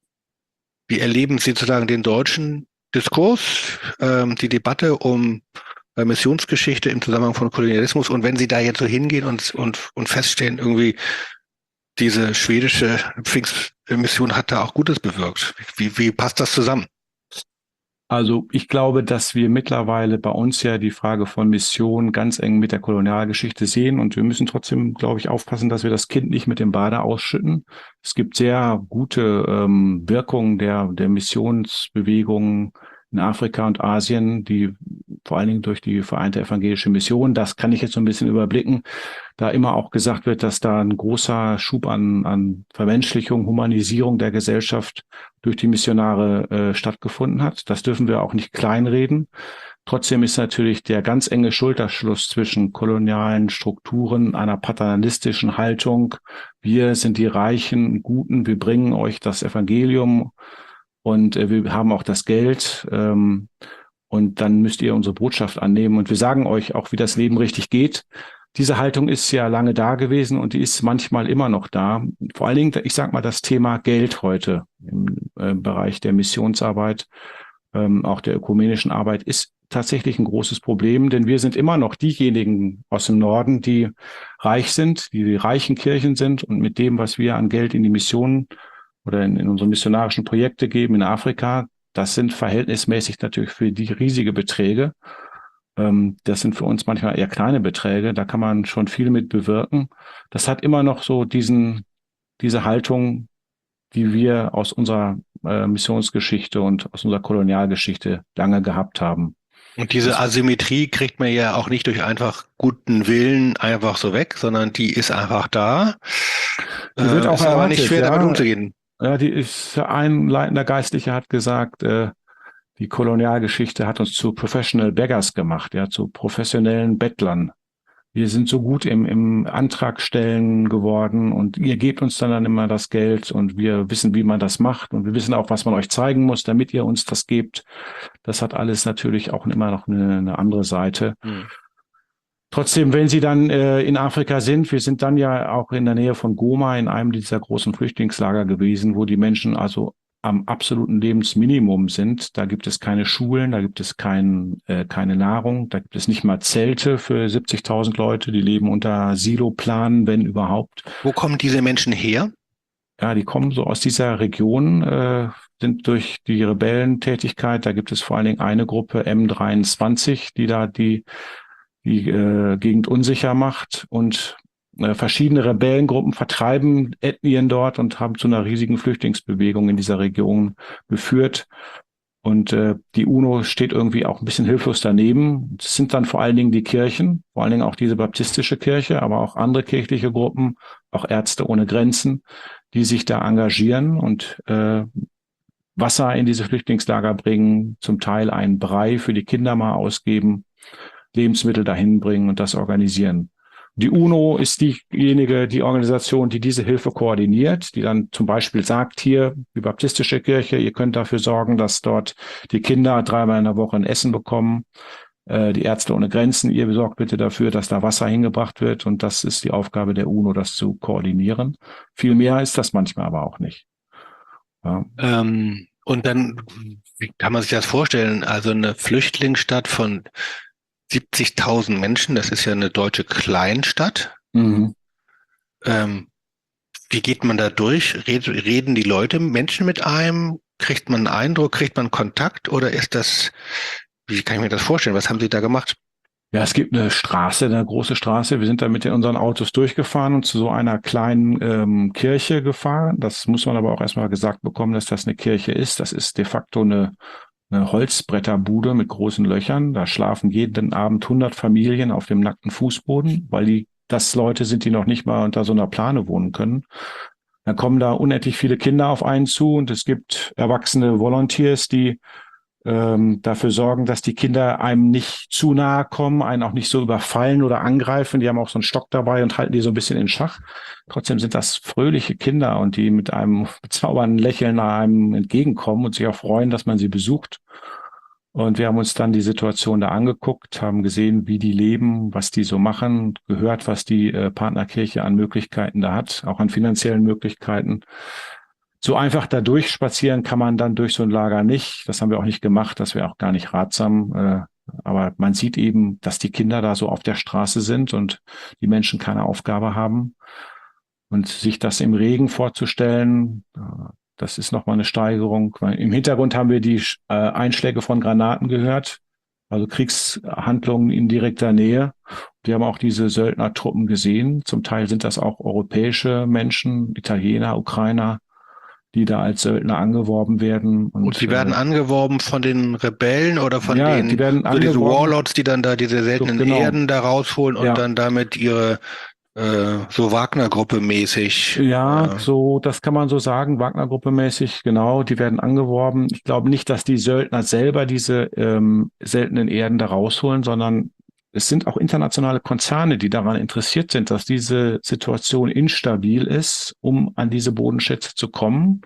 wie erleben Sie sozusagen den deutschen Diskurs, ähm, die Debatte um äh, Missionsgeschichte im Zusammenhang von Kolonialismus? Und wenn Sie da jetzt so hingehen und, und, und feststellen, irgendwie diese schwedische Pfingstmission hat da auch Gutes bewirkt. Wie, wie passt das zusammen? Also ich glaube, dass wir mittlerweile bei uns ja die Frage von Mission ganz eng mit der Kolonialgeschichte sehen und wir müssen trotzdem, glaube ich, aufpassen, dass wir das Kind nicht mit dem Bade ausschütten. Es gibt sehr gute ähm, Wirkungen der, der Missionsbewegungen in Afrika und Asien, die vor allen Dingen durch die Vereinte Evangelische Mission, das kann ich jetzt so ein bisschen überblicken, da immer auch gesagt wird, dass da ein großer Schub an, an Vermenschlichung, Humanisierung der Gesellschaft durch die Missionare äh, stattgefunden hat. Das dürfen wir auch nicht kleinreden. Trotzdem ist natürlich der ganz enge Schulterschluss zwischen kolonialen Strukturen, einer paternalistischen Haltung. Wir sind die Reichen, Guten, wir bringen euch das Evangelium und äh, wir haben auch das Geld. Ähm, und dann müsst ihr unsere Botschaft annehmen. Und wir sagen euch auch, wie das Leben richtig geht. Diese Haltung ist ja lange da gewesen und die ist manchmal immer noch da. Vor allen Dingen, ich sage mal, das Thema Geld heute im äh, Bereich der Missionsarbeit, ähm, auch der ökumenischen Arbeit, ist tatsächlich ein großes Problem, denn wir sind immer noch diejenigen aus dem Norden, die reich sind, die die reichen Kirchen sind und mit dem, was wir an Geld in die Missionen oder in, in unsere missionarischen Projekte geben in Afrika, das sind verhältnismäßig natürlich für die riesige Beträge. Das sind für uns manchmal eher kleine Beträge. Da kann man schon viel mit bewirken. Das hat immer noch so diesen, diese Haltung, die wir aus unserer äh, Missionsgeschichte und aus unserer Kolonialgeschichte lange gehabt haben. Und diese Asymmetrie kriegt man ja auch nicht durch einfach guten Willen einfach so weg, sondern die ist einfach da. Die wird äh, auch ist erwartet, aber nicht schwer, ja. damit umzugehen. Ja, die ist, ein leitender Geistlicher hat gesagt, äh, die Kolonialgeschichte hat uns zu Professional Beggars gemacht, ja, zu professionellen Bettlern. Wir sind so gut im, im Antragstellen geworden und ihr gebt uns dann, dann immer das Geld und wir wissen, wie man das macht und wir wissen auch, was man euch zeigen muss, damit ihr uns das gebt. Das hat alles natürlich auch immer noch eine, eine andere Seite. Hm. Trotzdem, wenn Sie dann äh, in Afrika sind, wir sind dann ja auch in der Nähe von Goma in einem dieser großen Flüchtlingslager gewesen, wo die Menschen also am absoluten Lebensminimum sind. Da gibt es keine Schulen, da gibt es kein, äh, keine Nahrung, da gibt es nicht mal Zelte für siebzigtausend Leute, die leben unter Siloplanen, wenn überhaupt. Wo kommen diese Menschen her? Ja, die kommen so aus dieser Region, äh, sind durch die Rebellentätigkeit, da gibt es vor allen Dingen eine Gruppe M dreiundzwanzig, die da die, die äh, Gegend unsicher macht und verschiedene Rebellengruppen vertreiben Ethnien dort und haben zu einer riesigen Flüchtlingsbewegung in dieser Region geführt. Und äh, die UNO steht irgendwie auch ein bisschen hilflos daneben. Es sind dann vor allen Dingen die Kirchen, vor allen Dingen auch diese baptistische Kirche, aber auch andere kirchliche Gruppen, auch Ärzte ohne Grenzen, die sich da engagieren und äh, Wasser in diese Flüchtlingslager bringen, zum Teil einen Brei für die Kinder mal ausgeben, Lebensmittel dahin bringen und das organisieren. Die UNO ist diejenige, die Organisation, die diese Hilfe koordiniert, die dann zum Beispiel sagt, hier, die baptistische Kirche, ihr könnt dafür sorgen, dass dort die Kinder dreimal in der Woche ein Essen bekommen. Äh, die Ärzte ohne Grenzen, ihr sorgt bitte dafür, dass da Wasser hingebracht wird. Und das ist die Aufgabe der UNO, das zu koordinieren. Viel mehr ist das manchmal aber auch nicht. Ja. Ähm, und dann, wie kann man sich das vorstellen? Also eine Flüchtlingsstadt von siebzigtausend Menschen, das ist ja eine deutsche Kleinstadt. Mhm. Ähm, wie geht man da durch? Red, reden die Leute, Menschen mit einem? Kriegt man einen Eindruck? Kriegt man Kontakt? Oder ist das, wie kann ich mir das vorstellen? Was haben Sie da gemacht? Ja, es gibt eine Straße, eine große Straße. Wir sind da mit in unseren Autos durchgefahren und zu so einer kleinen ähm, Kirche gefahren. Das muss man aber auch erstmal gesagt bekommen, dass das eine Kirche ist. Das ist de facto eine, eine Holzbretterbude mit großen Löchern. Da schlafen jeden Abend hundert Familien auf dem nackten Fußboden, weil die das Leute sind, die noch nicht mal unter so einer Plane wohnen können. Dann kommen da unendlich viele Kinder auf einen zu und es gibt erwachsene Volunteers, die ähm, dafür sorgen, dass die Kinder einem nicht zu nahe kommen, einen auch nicht so überfallen oder angreifen. Die haben auch so einen Stock dabei und halten die so ein bisschen in Schach. Trotzdem sind das fröhliche Kinder und die mit einem bezaubernden Lächeln einem entgegenkommen und sich auch freuen, dass man sie besucht. Und wir haben uns dann die Situation da angeguckt, haben gesehen, wie die leben, was die so machen, gehört, was die äh, Partnerkirche an Möglichkeiten da hat, auch an finanziellen Möglichkeiten. So einfach da durchspazieren kann man dann durch so ein Lager nicht. Das haben wir auch nicht gemacht. Das wäre auch gar nicht ratsam. Äh, aber man sieht eben, dass die Kinder da so auf der Straße sind und die Menschen keine Aufgabe haben. Und sich das im Regen vorzustellen, äh, das ist nochmal eine Steigerung. Weil im Hintergrund haben wir die äh, Einschläge von Granaten gehört, also Kriegshandlungen in direkter Nähe. Wir haben auch diese Söldnertruppen gesehen. Zum Teil sind das auch europäische Menschen, Italiener, Ukrainer, die da als Söldner angeworben werden. Und, Und sie werden äh, angeworben von den Rebellen oder von ja, den die werden so diese angeworben. Warlords, die dann da diese seltenen Genau. Erden da rausholen und Ja. dann damit ihre äh, so Wagner-Gruppe mäßig. Ja, äh, so, das kann man so sagen, Wagner-Gruppe mäßig, genau, die werden angeworben. Ich glaube nicht, dass die Söldner selber diese ähm, seltenen Erden da rausholen, sondern es sind auch internationale Konzerne, die daran interessiert sind, dass diese Situation instabil ist, um an diese Bodenschätze zu kommen.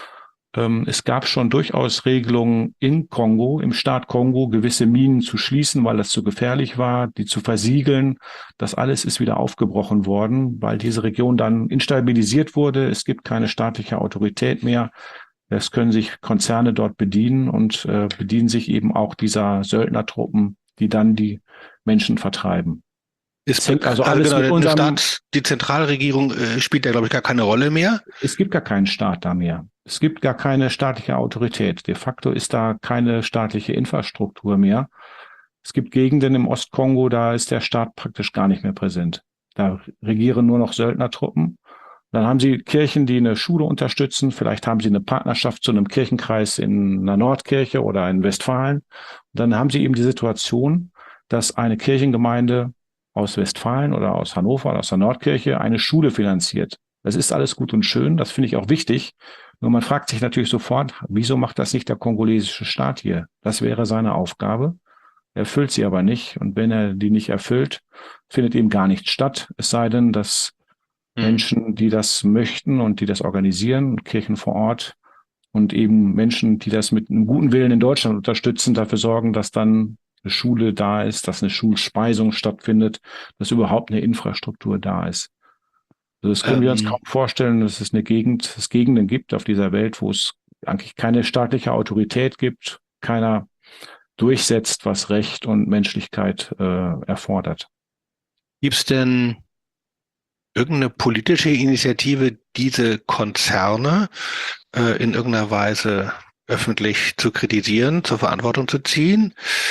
Ähm, es gab schon durchaus Regelungen in Kongo, im Staat Kongo, gewisse Minen zu schließen, weil das zu gefährlich war, die zu versiegeln. Das alles ist wieder aufgebrochen worden, weil diese Region dann instabilisiert wurde. Es gibt keine staatliche Autorität mehr. Es können sich Konzerne dort bedienen und äh, bedienen sich eben auch dieser Söldnertruppen, die dann die Menschen vertreiben. ist Es hängt also also alles genau, mit der unserem, Staat, die Zentralregierung äh, spielt da, glaube ich, gar keine Rolle mehr. es gibt gar keinen Staat da mehr. Es gibt gar keine staatliche Autorität. De facto ist da keine staatliche Infrastruktur mehr. Es gibt Gegenden im Ostkongo, da ist der Staat praktisch gar nicht mehr präsent. Da regieren nur noch Söldnertruppen. Dann haben sie Kirchen, die eine Schule unterstützen. Vielleicht haben sie eine Partnerschaft zu einem Kirchenkreis in einer Nordkirche oder in Westfalen. Und dann haben sie eben die Situation, dass eine Kirchengemeinde aus Westfalen oder aus Hannover oder aus der Nordkirche eine Schule finanziert. Das ist alles gut und schön, das finde ich auch wichtig. Nur man fragt sich natürlich sofort, wieso macht das nicht der kongolesische Staat hier? Das wäre seine Aufgabe. Er erfüllt sie aber nicht. Und wenn er die nicht erfüllt, findet eben gar nichts statt. Es sei denn, dass Hm. Menschen, die das möchten und die das organisieren, Kirchen vor Ort und eben Menschen, die das mit einem guten Willen in Deutschland unterstützen, dafür sorgen, dass dann eine Schule da ist, dass eine Schulspeisung stattfindet, dass überhaupt eine Infrastruktur da ist. Also das können wir uns Ähm, kaum vorstellen, dass es eine Gegend, es Gegenden gibt auf dieser Welt, wo es eigentlich keine staatliche Autorität gibt, keiner durchsetzt, was Recht und Menschlichkeit äh, erfordert. Gibt es denn irgendeine politische Initiative, diese Konzerne äh, in irgendeiner Weise öffentlich zu kritisieren, zur Verantwortung zu ziehen?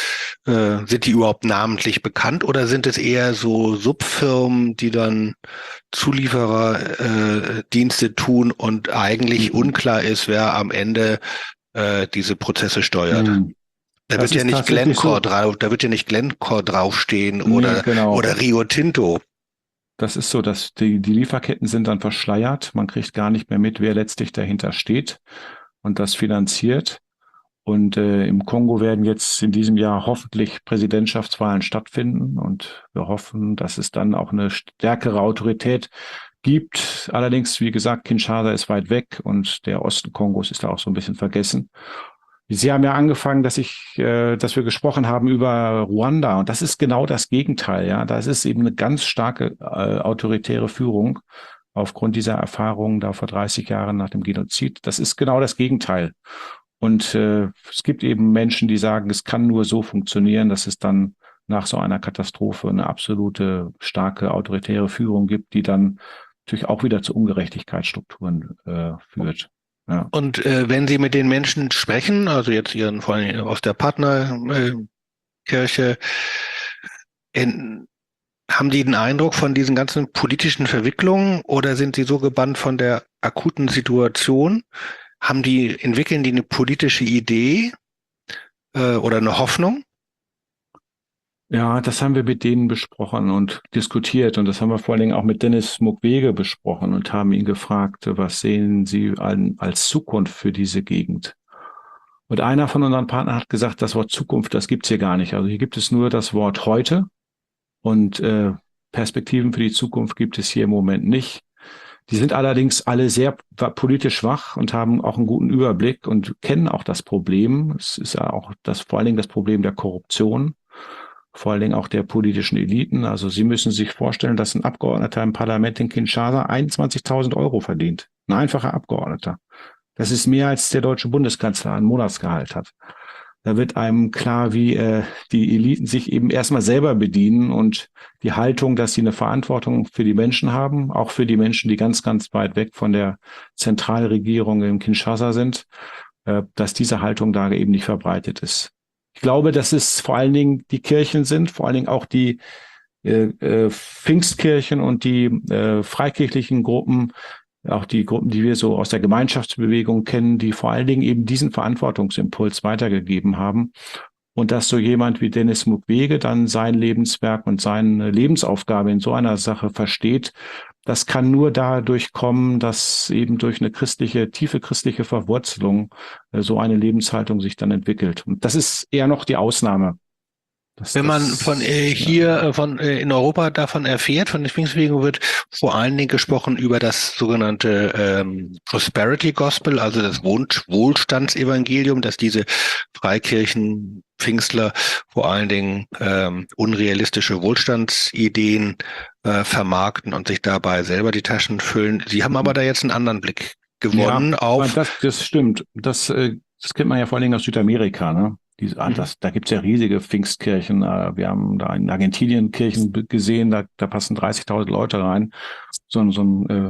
Äh, sind die überhaupt namentlich bekannt oder sind es eher so Subfirmen, die dann Zuliefererdienste äh, Dienste tun und eigentlich Mhm. unklar ist, wer am Ende äh, diese Prozesse steuert? Mhm. Da Das wird ja ist nicht tatsächlich Glencore so. drauf, da wird ja nicht Glencore draufstehen Nee, oder genau. oder Rio Tinto. Das ist so, dass die, die Lieferketten sind dann verschleiert. Man kriegt gar nicht mehr mit, wer letztlich dahinter steht und das finanziert. Und äh, im Kongo werden jetzt in diesem Jahr hoffentlich Präsidentschaftswahlen stattfinden. Und wir hoffen, dass es dann auch eine stärkere Autorität gibt. Allerdings, wie gesagt, Kinshasa ist weit weg und der Osten Kongos ist da auch so ein bisschen vergessen. Sie haben ja angefangen, dass ich, äh, dass wir gesprochen haben über Ruanda und das ist genau das Gegenteil. Ja, das ist eben eine ganz starke äh, autoritäre Führung aufgrund dieser Erfahrungen da vor dreißig Jahren nach dem Genozid. Das ist genau das Gegenteil. Und äh, es gibt eben Menschen, die sagen, es kann nur so funktionieren, dass es dann nach so einer Katastrophe eine absolute starke autoritäre Führung gibt, die dann natürlich auch wieder zu Ungerechtigkeitsstrukturen äh, führt. Ja. Und äh, wenn Sie mit den Menschen sprechen, also jetzt Ihren vor allem aus der Partnerkirche, In, haben die den Eindruck von diesen ganzen politischen Verwicklungen oder sind sie so gebannt von der akuten Situation? Haben die, entwickeln die eine politische Idee äh, oder eine Hoffnung? Ja, das haben wir mit denen besprochen und diskutiert und das haben wir vor allen Dingen auch mit Denis Mukwege besprochen und haben ihn gefragt, was sehen Sie an, als Zukunft für diese Gegend? Und einer von unseren Partnern hat gesagt, das Wort Zukunft, das gibt's hier gar nicht. Also hier gibt es nur das Wort heute und äh, Perspektiven für die Zukunft gibt es hier im Moment nicht. Die sind allerdings alle sehr politisch wach und haben auch einen guten Überblick und kennen auch das Problem. Es ist ja auch das, vor allen Dingen das Problem der Korruption, vor allen Dingen auch der politischen Eliten. Also Sie müssen sich vorstellen, dass ein Abgeordneter im Parlament in Kinshasa einundzwanzigtausend Euro verdient. Ein einfacher Abgeordneter. Das ist mehr als der deutsche Bundeskanzler ein Monatsgehalt hat. Da wird einem klar, wie äh, die Eliten sich eben erstmal selber bedienen und die Haltung, dass sie eine Verantwortung für die Menschen haben, auch für die Menschen, die ganz, ganz weit weg von der Zentralregierung in Kinshasa sind, äh, dass diese Haltung da eben nicht verbreitet ist. Ich glaube, dass es vor allen Dingen die Kirchen sind, vor allen Dingen auch die äh, äh, Pfingstkirchen und die äh, freikirchlichen Gruppen, auch die Gruppen, die wir so aus der Gemeinschaftsbewegung kennen, die vor allen Dingen eben diesen Verantwortungsimpuls weitergegeben haben. Und dass so jemand wie Denis Mukwege dann sein Lebenswerk und seine Lebensaufgabe in so einer Sache versteht, das kann nur dadurch kommen, dass eben durch eine christliche, tiefe christliche Verwurzelung äh, so eine Lebenshaltung sich dann entwickelt. Und das ist eher noch die Ausnahme. Das, Wenn man das, von äh, hier äh, von äh, in Europa davon erfährt, von der Pfingstbewegung wird vor allen Dingen gesprochen über das sogenannte ähm, Prosperity Gospel, also das Wohl Wohlstandsevangelium, dass diese Freikirchen, Pfingstler vor allen Dingen ähm, unrealistische Wohlstandsideen äh, vermarkten und sich dabei selber die Taschen füllen. Sie haben aber da jetzt einen anderen Blick gewonnen ja, auf. das, das stimmt. Das, äh, das kennt man ja vor allen Dingen aus Südamerika, ne? Die, Mhm. das, da gibt's ja riesige Pfingstkirchen. Wir haben da in Argentinien Kirchen gesehen, da, da passen dreißigtausend Leute rein. So, so ein, äh,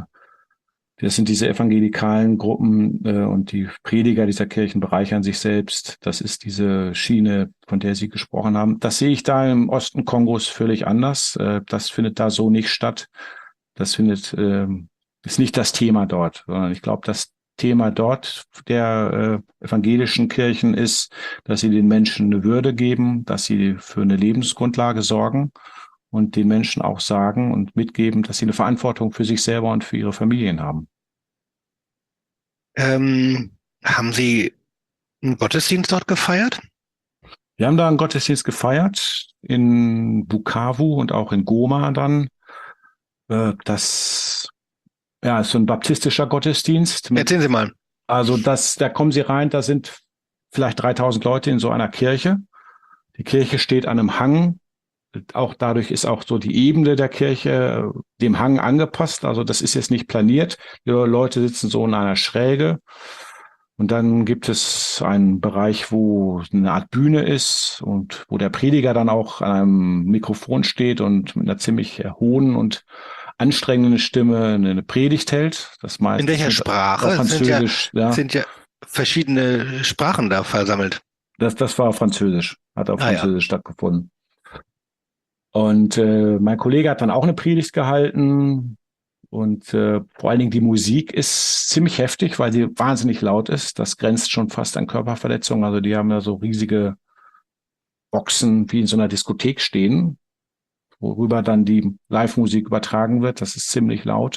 das sind diese evangelikalen Gruppen äh, und die Prediger dieser Kirchen bereichern sich selbst. Das ist diese Schiene, von der Sie gesprochen haben. Das sehe ich da im Osten Kongos völlig anders. Äh, das findet da so nicht statt. Das findet, äh, ist nicht das Thema dort, sondern ich glaube, das Thema dort der äh, evangelischen Kirchen ist, dass sie den Menschen eine Würde geben, dass sie für eine Lebensgrundlage sorgen und den Menschen auch sagen und mitgeben, dass sie eine Verantwortung für sich selber und für ihre Familien haben. Ähm, haben Sie einen Gottesdienst dort gefeiert? Wir haben da einen Gottesdienst gefeiert in Bukavu und auch in Goma dann. Äh, das ja, ist so ein baptistischer Gottesdienst. Mit, Erzählen Sie mal. also das, da kommen Sie rein, da sind vielleicht dreitausend Leute in so einer Kirche. Die Kirche steht an einem Hang. Auch dadurch ist auch so die Ebene der Kirche dem Hang angepasst. Also das ist jetzt nicht planiert. Die Leute sitzen so in einer Schräge. Und dann gibt es einen Bereich, wo eine Art Bühne ist und wo der Prediger dann auch an einem Mikrofon steht und mit einer ziemlich hohen und anstrengende Stimme eine Predigt hält. Das meist In welcher Sprache? Französisch, sind ja, ja. sind ja verschiedene Sprachen da versammelt. Das, das war Französisch, hat auf Ah, Französisch ja. stattgefunden. Und äh, mein Kollege hat dann auch eine Predigt gehalten. Und äh, vor allen Dingen die Musik ist ziemlich heftig, weil sie wahnsinnig laut ist. Das grenzt schon fast an Körperverletzung. Also die haben da so riesige Boxen wie in so einer Diskothek stehen, worüber dann die Live-Musik übertragen wird. Das ist ziemlich laut.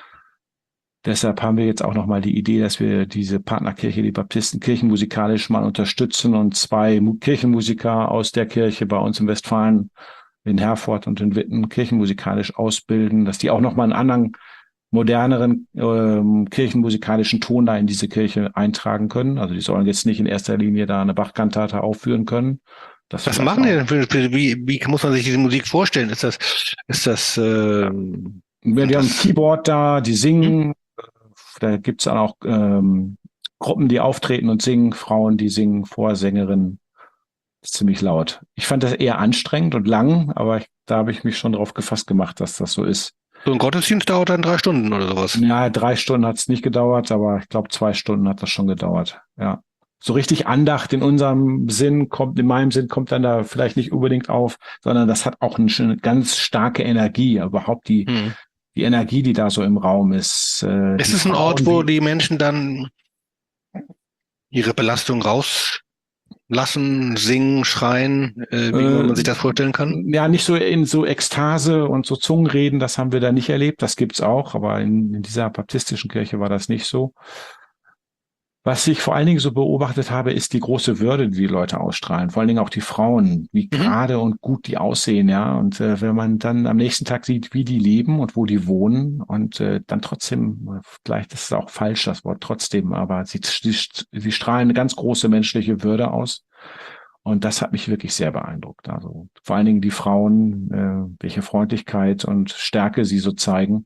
Deshalb haben wir jetzt auch nochmal die Idee, dass wir diese Partnerkirche, die Baptisten, kirchenmusikalisch mal unterstützen und zwei Kirchenmusiker aus der Kirche bei uns in Westfalen, in Herford und in Witten, kirchenmusikalisch ausbilden, dass die auch nochmal einen anderen, moderneren ähm, kirchenmusikalischen Ton da in diese Kirche eintragen können. Also die sollen jetzt nicht in erster Linie da eine Bach-Kantate aufführen können. Das Was machen die denn für, für wie, wie muss man sich diese Musik vorstellen? Ist das, ist das, ähm, Ja, die haben ein Keyboard da, die singen. Hm? Da gibt's dann auch ähm, Gruppen, die auftreten und singen, Frauen, die singen, Vorsängerinnen. Das ist ziemlich laut. Ich fand das eher anstrengend und lang, aber ich, da habe ich mich schon drauf gefasst gemacht, dass das so ist. So ein Gottesdienst dauert dann drei Stunden oder sowas? Ja, drei Stunden hat es nicht gedauert, aber ich glaube, zwei Stunden hat das schon gedauert. Ja. so richtig Andacht in unserem Sinn kommt, in meinem Sinn kommt dann da vielleicht nicht unbedingt auf, sondern das hat auch eine, eine ganz starke Energie, überhaupt die, Hm. die Energie, die da so im Raum ist. Äh, Ist die es ein Frauen, Ort, wo die, die Menschen dann ihre Belastung rauslassen, singen, schreien, äh, wie äh, man sich das vorstellen kann? ja, nicht so in so Ekstase und so Zungenreden, das haben wir da nicht erlebt, das gibt's auch, aber in, in dieser baptistischen Kirche war das nicht so. Was ich vor allen Dingen so beobachtet habe, ist die große Würde, die die Leute ausstrahlen. Vor allen Dingen auch die Frauen, wie Mhm. gerade und gut die aussehen, ja. Und äh, wenn man dann am nächsten Tag sieht, wie die leben und wo die wohnen und äh, dann trotzdem, vielleicht ist es auch falsch, das Wort trotzdem, aber sie, sie, sie strahlen eine ganz große menschliche Würde aus. Und das hat mich wirklich sehr beeindruckt. Also vor allen Dingen die Frauen, äh, welche Freundlichkeit und Stärke sie so zeigen.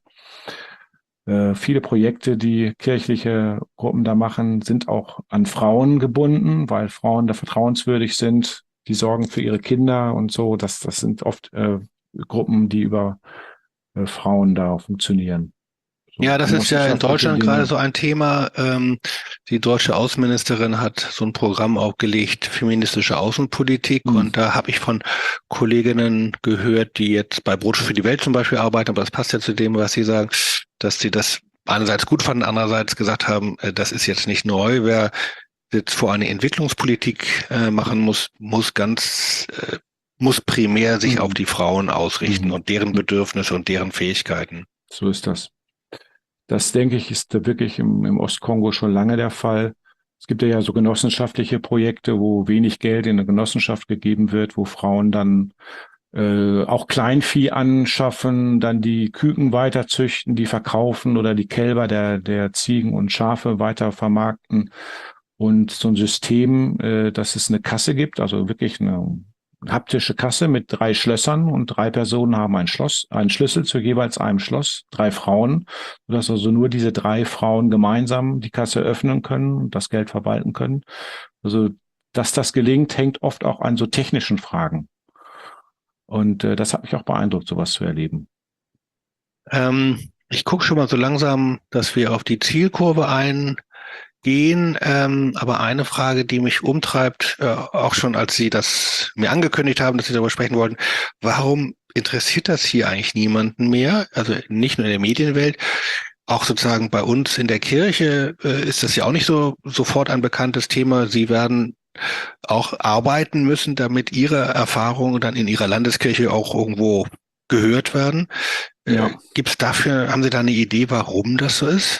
Äh, viele Projekte, die kirchliche Gruppen da machen, sind auch an Frauen gebunden, weil Frauen da vertrauenswürdig sind. Die sorgen für ihre Kinder und so. Das, das sind oft äh, Gruppen, die über äh, Frauen da funktionieren. So Ja, das ist ja in genossenschaftliche Deutschland gerade Dinge. so ein Thema. Ähm, die deutsche Außenministerin hat so ein Programm aufgelegt, feministische Außenpolitik. Hm. Und da habe ich von Kolleginnen gehört, die jetzt bei Brot für die Welt zum Beispiel arbeiten, aber das passt ja zu dem, was Sie sagen, dass sie das einerseits gut fanden, andererseits gesagt haben, äh, das ist jetzt nicht neu. Wer jetzt vor eine Entwicklungspolitik äh, machen muss, muss ganz, äh, muss primär sich Hm. auf die Frauen ausrichten Mhm. und deren Bedürfnisse und deren Fähigkeiten. So ist das. Das, denke ich, ist da wirklich im, im Ostkongo schon lange der Fall. Es gibt ja so genossenschaftliche Projekte, wo wenig Geld in eine Genossenschaft gegeben wird, wo Frauen dann äh, auch Kleinvieh anschaffen, dann die Küken weiterzüchten, die verkaufen oder die Kälber der, der Ziegen und Schafe weiter vermarkten. Und so ein System, äh, dass es eine Kasse gibt, also wirklich eine haptische Kasse mit drei Schlössern und drei Personen haben ein Schloss, einen Schlüssel zu jeweils einem Schloss, drei Frauen, sodass also nur diese drei Frauen gemeinsam die Kasse öffnen können und das Geld verwalten können. Also, dass das gelingt, hängt oft auch an so technischen Fragen. Und äh, das hat mich auch beeindruckt, sowas zu erleben. Ähm, ich gucke schon mal so langsam, dass wir auf die Zielkurve eingehen. Ähm, aber eine Frage, die mich umtreibt, äh, auch schon als Sie das mir angekündigt haben, dass Sie darüber sprechen wollten, warum interessiert das hier eigentlich niemanden mehr? Also nicht nur in der Medienwelt, auch sozusagen bei uns in der Kirche äh, ist das ja auch nicht so sofort ein bekanntes Thema. Sie werden auch arbeiten müssen, damit Ihre Erfahrungen dann in Ihrer Landeskirche auch irgendwo gehört werden. Ja. Äh, Gibt es dafür, haben Sie da eine Idee, warum das so ist?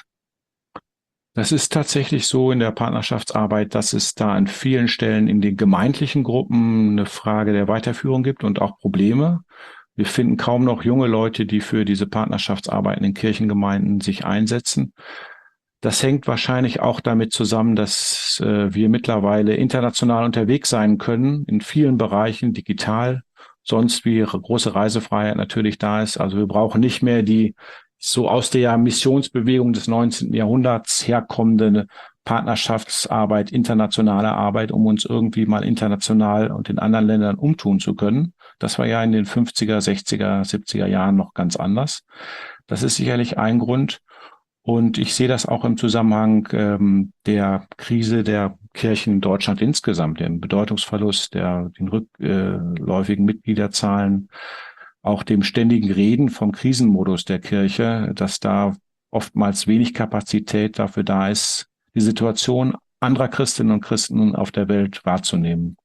Das ist tatsächlich so in der Partnerschaftsarbeit, dass es da an vielen Stellen in den gemeindlichen Gruppen eine Frage der Weiterführung gibt und auch Probleme. Wir finden kaum noch junge Leute, die für diese Partnerschaftsarbeiten in Kirchengemeinden sich einsetzen. Das hängt wahrscheinlich auch damit zusammen, dass äh, wir mittlerweile international unterwegs sein können, in vielen Bereichen digital, sonst wie große Reisefreiheit natürlich da ist. Also wir brauchen nicht mehr die so aus der Missionsbewegung des neunzehnten Jahrhunderts herkommende Partnerschaftsarbeit, internationale Arbeit, um uns irgendwie mal international und in anderen Ländern umtun zu können. Das war ja in den fünfziger, sechziger, siebziger Jahren noch ganz anders. Das ist sicherlich ein Grund. Und ich sehe das auch im Zusammenhang ähm, der Krise der Kirchen in Deutschland insgesamt, dem Bedeutungsverlust, der, den rückläufigen Mitgliederzahlen, auch dem ständigen Reden vom Krisenmodus der Kirche, dass da oftmals wenig Kapazität dafür da ist, die Situation anderer Christinnen und Christen auf der Welt wahrzunehmen.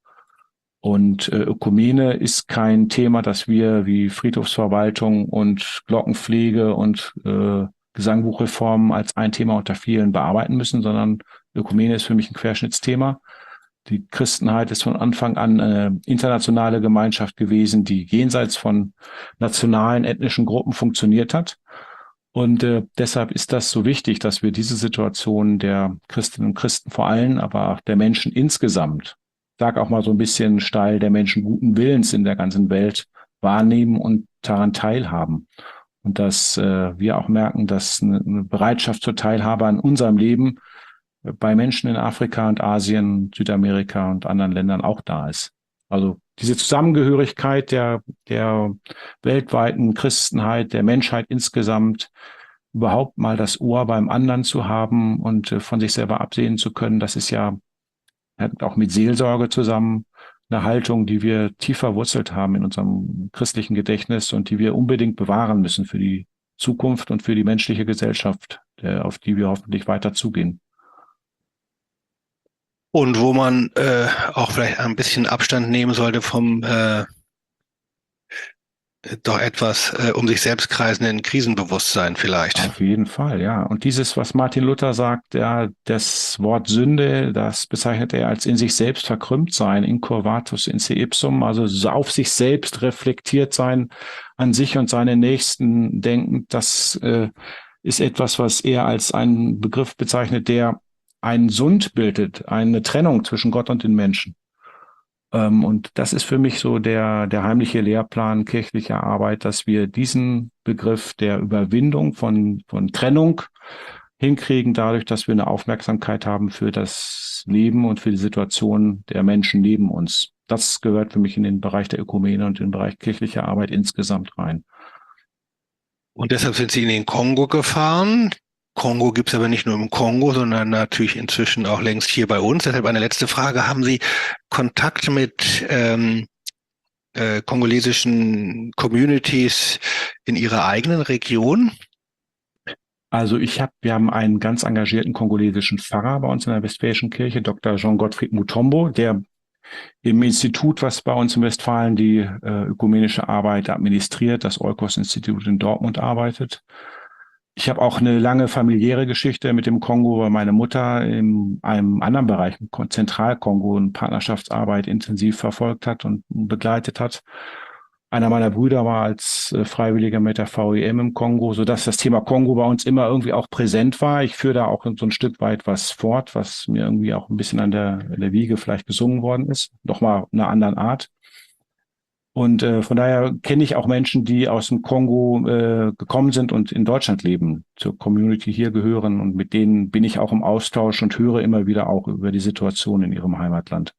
Und äh, Ökumene ist kein Thema, das wir wie Friedhofsverwaltung und Glockenpflege und äh, Gesangbuchreformen als ein Thema unter vielen bearbeiten müssen, sondern Ökumene ist für mich ein Querschnittsthema. Die Christenheit ist von Anfang an eine internationale Gemeinschaft gewesen, die jenseits von nationalen, ethnischen Gruppen funktioniert hat. Und äh, deshalb ist das so wichtig, dass wir diese Situation der Christinnen und Christen vor allem, aber auch der Menschen insgesamt, sag auch mal so ein bisschen steil, der Menschen guten Willens in der ganzen Welt wahrnehmen und daran teilhaben. Und dass äh, wir auch merken, dass eine, eine Bereitschaft zur Teilhabe an unserem Leben bei Menschen in Afrika und Asien, Südamerika und anderen Ländern auch da ist. Also diese Zusammengehörigkeit der, der weltweiten Christenheit, der Menschheit insgesamt, überhaupt mal das Ohr beim anderen zu haben und von sich selber absehen zu können, das ist ja hat auch mit Seelsorge zusammen eine Haltung, die wir tief verwurzelt haben in unserem christlichen Gedächtnis und die wir unbedingt bewahren müssen für die Zukunft und für die menschliche Gesellschaft, der, auf die wir hoffentlich weiter zugehen. Und wo man äh, auch vielleicht ein bisschen Abstand nehmen sollte vom äh, doch etwas äh, um sich selbst kreisenden Krisenbewusstsein vielleicht. Auf jeden Fall, ja. Und dieses, was Martin Luther sagt, ja, das Wort Sünde, das bezeichnet er als in sich selbst verkrümmt sein, incurvatus in se ipsum, also so auf sich selbst reflektiert sein, an sich und seine Nächsten denkend. Das äh, ist etwas, was er als einen Begriff bezeichnet, der einen Sund bildet, eine Trennung zwischen Gott und den Menschen. Ähm, und das ist für mich so der, der heimliche Lehrplan kirchlicher Arbeit, dass wir diesen Begriff der Überwindung von, von Trennung hinkriegen, dadurch, dass wir eine Aufmerksamkeit haben für das Leben und für die Situation der Menschen neben uns. Das gehört für mich in den Bereich der Ökumene und den Bereich kirchlicher Arbeit insgesamt rein. Und deshalb sind Sie in den Kongo gefahren. Kongo gibt es aber nicht nur im Kongo, sondern natürlich inzwischen auch längst hier bei uns. Deshalb eine letzte Frage. Haben Sie Kontakt mit ähm, äh, kongolesischen Communities in Ihrer eigenen Region? Also ich habe, wir haben einen ganz engagierten kongolesischen Pfarrer bei uns in der Westfälischen Kirche, Doktor Jean-Gottfried Mutombo, der im Institut, was bei uns in Westfalen die äh, ökumenische Arbeit administriert, das Oikos-Institut in Dortmund arbeitet. Ich habe auch eine lange familiäre Geschichte mit dem Kongo, weil meine Mutter in einem anderen Bereich, im Zentralkongo, eine Partnerschaftsarbeit intensiv verfolgt hat und begleitet hat. Einer meiner Brüder war als äh, Freiwilliger mit der V E M im Kongo, sodass das Thema Kongo bei uns immer irgendwie auch präsent war. Ich führe da auch so ein Stück weit was fort, was mir irgendwie auch ein bisschen an der, an der Wiege vielleicht gesungen worden ist. Nochmal einer anderen Art. Und äh, von daher kenne ich auch Menschen, die aus dem Kongo äh, gekommen sind und in Deutschland leben, zur Community hier gehören. Und mit denen bin ich auch im Austausch und höre immer wieder auch über die Situation in ihrem Heimatland.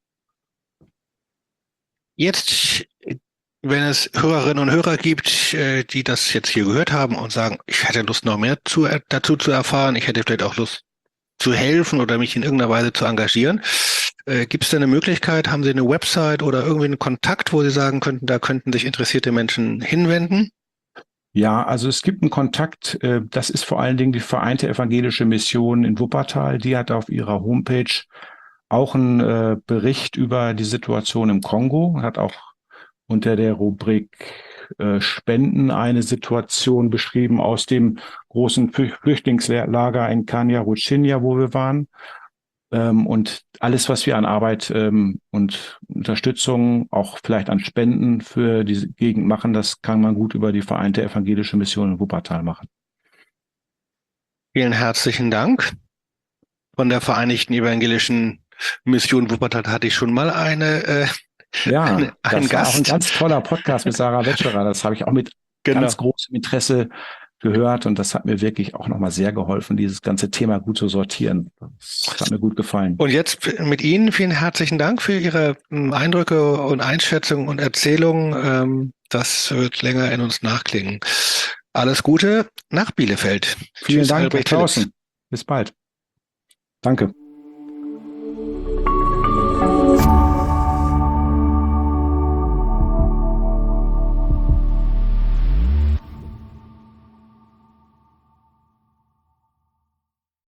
Jetzt, wenn es Hörerinnen und Hörer gibt, äh, die das jetzt hier gehört haben und sagen, ich hätte Lust noch mehr zu, äh, dazu zu erfahren, ich hätte vielleicht auch Lust zu helfen oder mich in irgendeiner Weise zu engagieren. Äh, gibt es da eine Möglichkeit, haben Sie eine Website oder irgendwie einen Kontakt, wo Sie sagen könnten, da könnten sich interessierte Menschen hinwenden? Ja, also es gibt einen Kontakt, äh, das ist vor allen Dingen die Vereinte Evangelische Mission in Wuppertal. Die hat auf ihrer Homepage auch einen äh, Bericht über die Situation im Kongo, hat auch unter der Rubrik äh, Spenden eine Situation beschrieben aus dem großen Flüchtlingslager in Kanyaruchinya, wo wir waren. Ähm, und alles, was wir an Arbeit ähm, und Unterstützung, auch vielleicht an Spenden für diese Gegend machen, das kann man gut über die Vereinte Evangelische Mission in Wuppertal machen. Vielen herzlichen Dank. Von der Vereinigten Evangelischen Mission Wuppertal hatte ich schon mal eine äh, Ja, eine, das einen war Gast. auch ein ganz toller Podcast mit Sarah Wetscherer. Das habe ich auch mit Genau. ganz großem Interesse gehört und das hat mir wirklich auch nochmal sehr geholfen, dieses ganze Thema gut zu sortieren. Das hat mir gut gefallen. Und jetzt mit Ihnen vielen herzlichen Dank für Ihre ähm, Eindrücke und Einschätzungen und Erzählungen. Ähm, das wird länger in uns nachklingen. Alles Gute nach Bielefeld. Vielen Tschüss, Dank, Herr Albrecht Philipps. Clausen. Bis bald. Danke.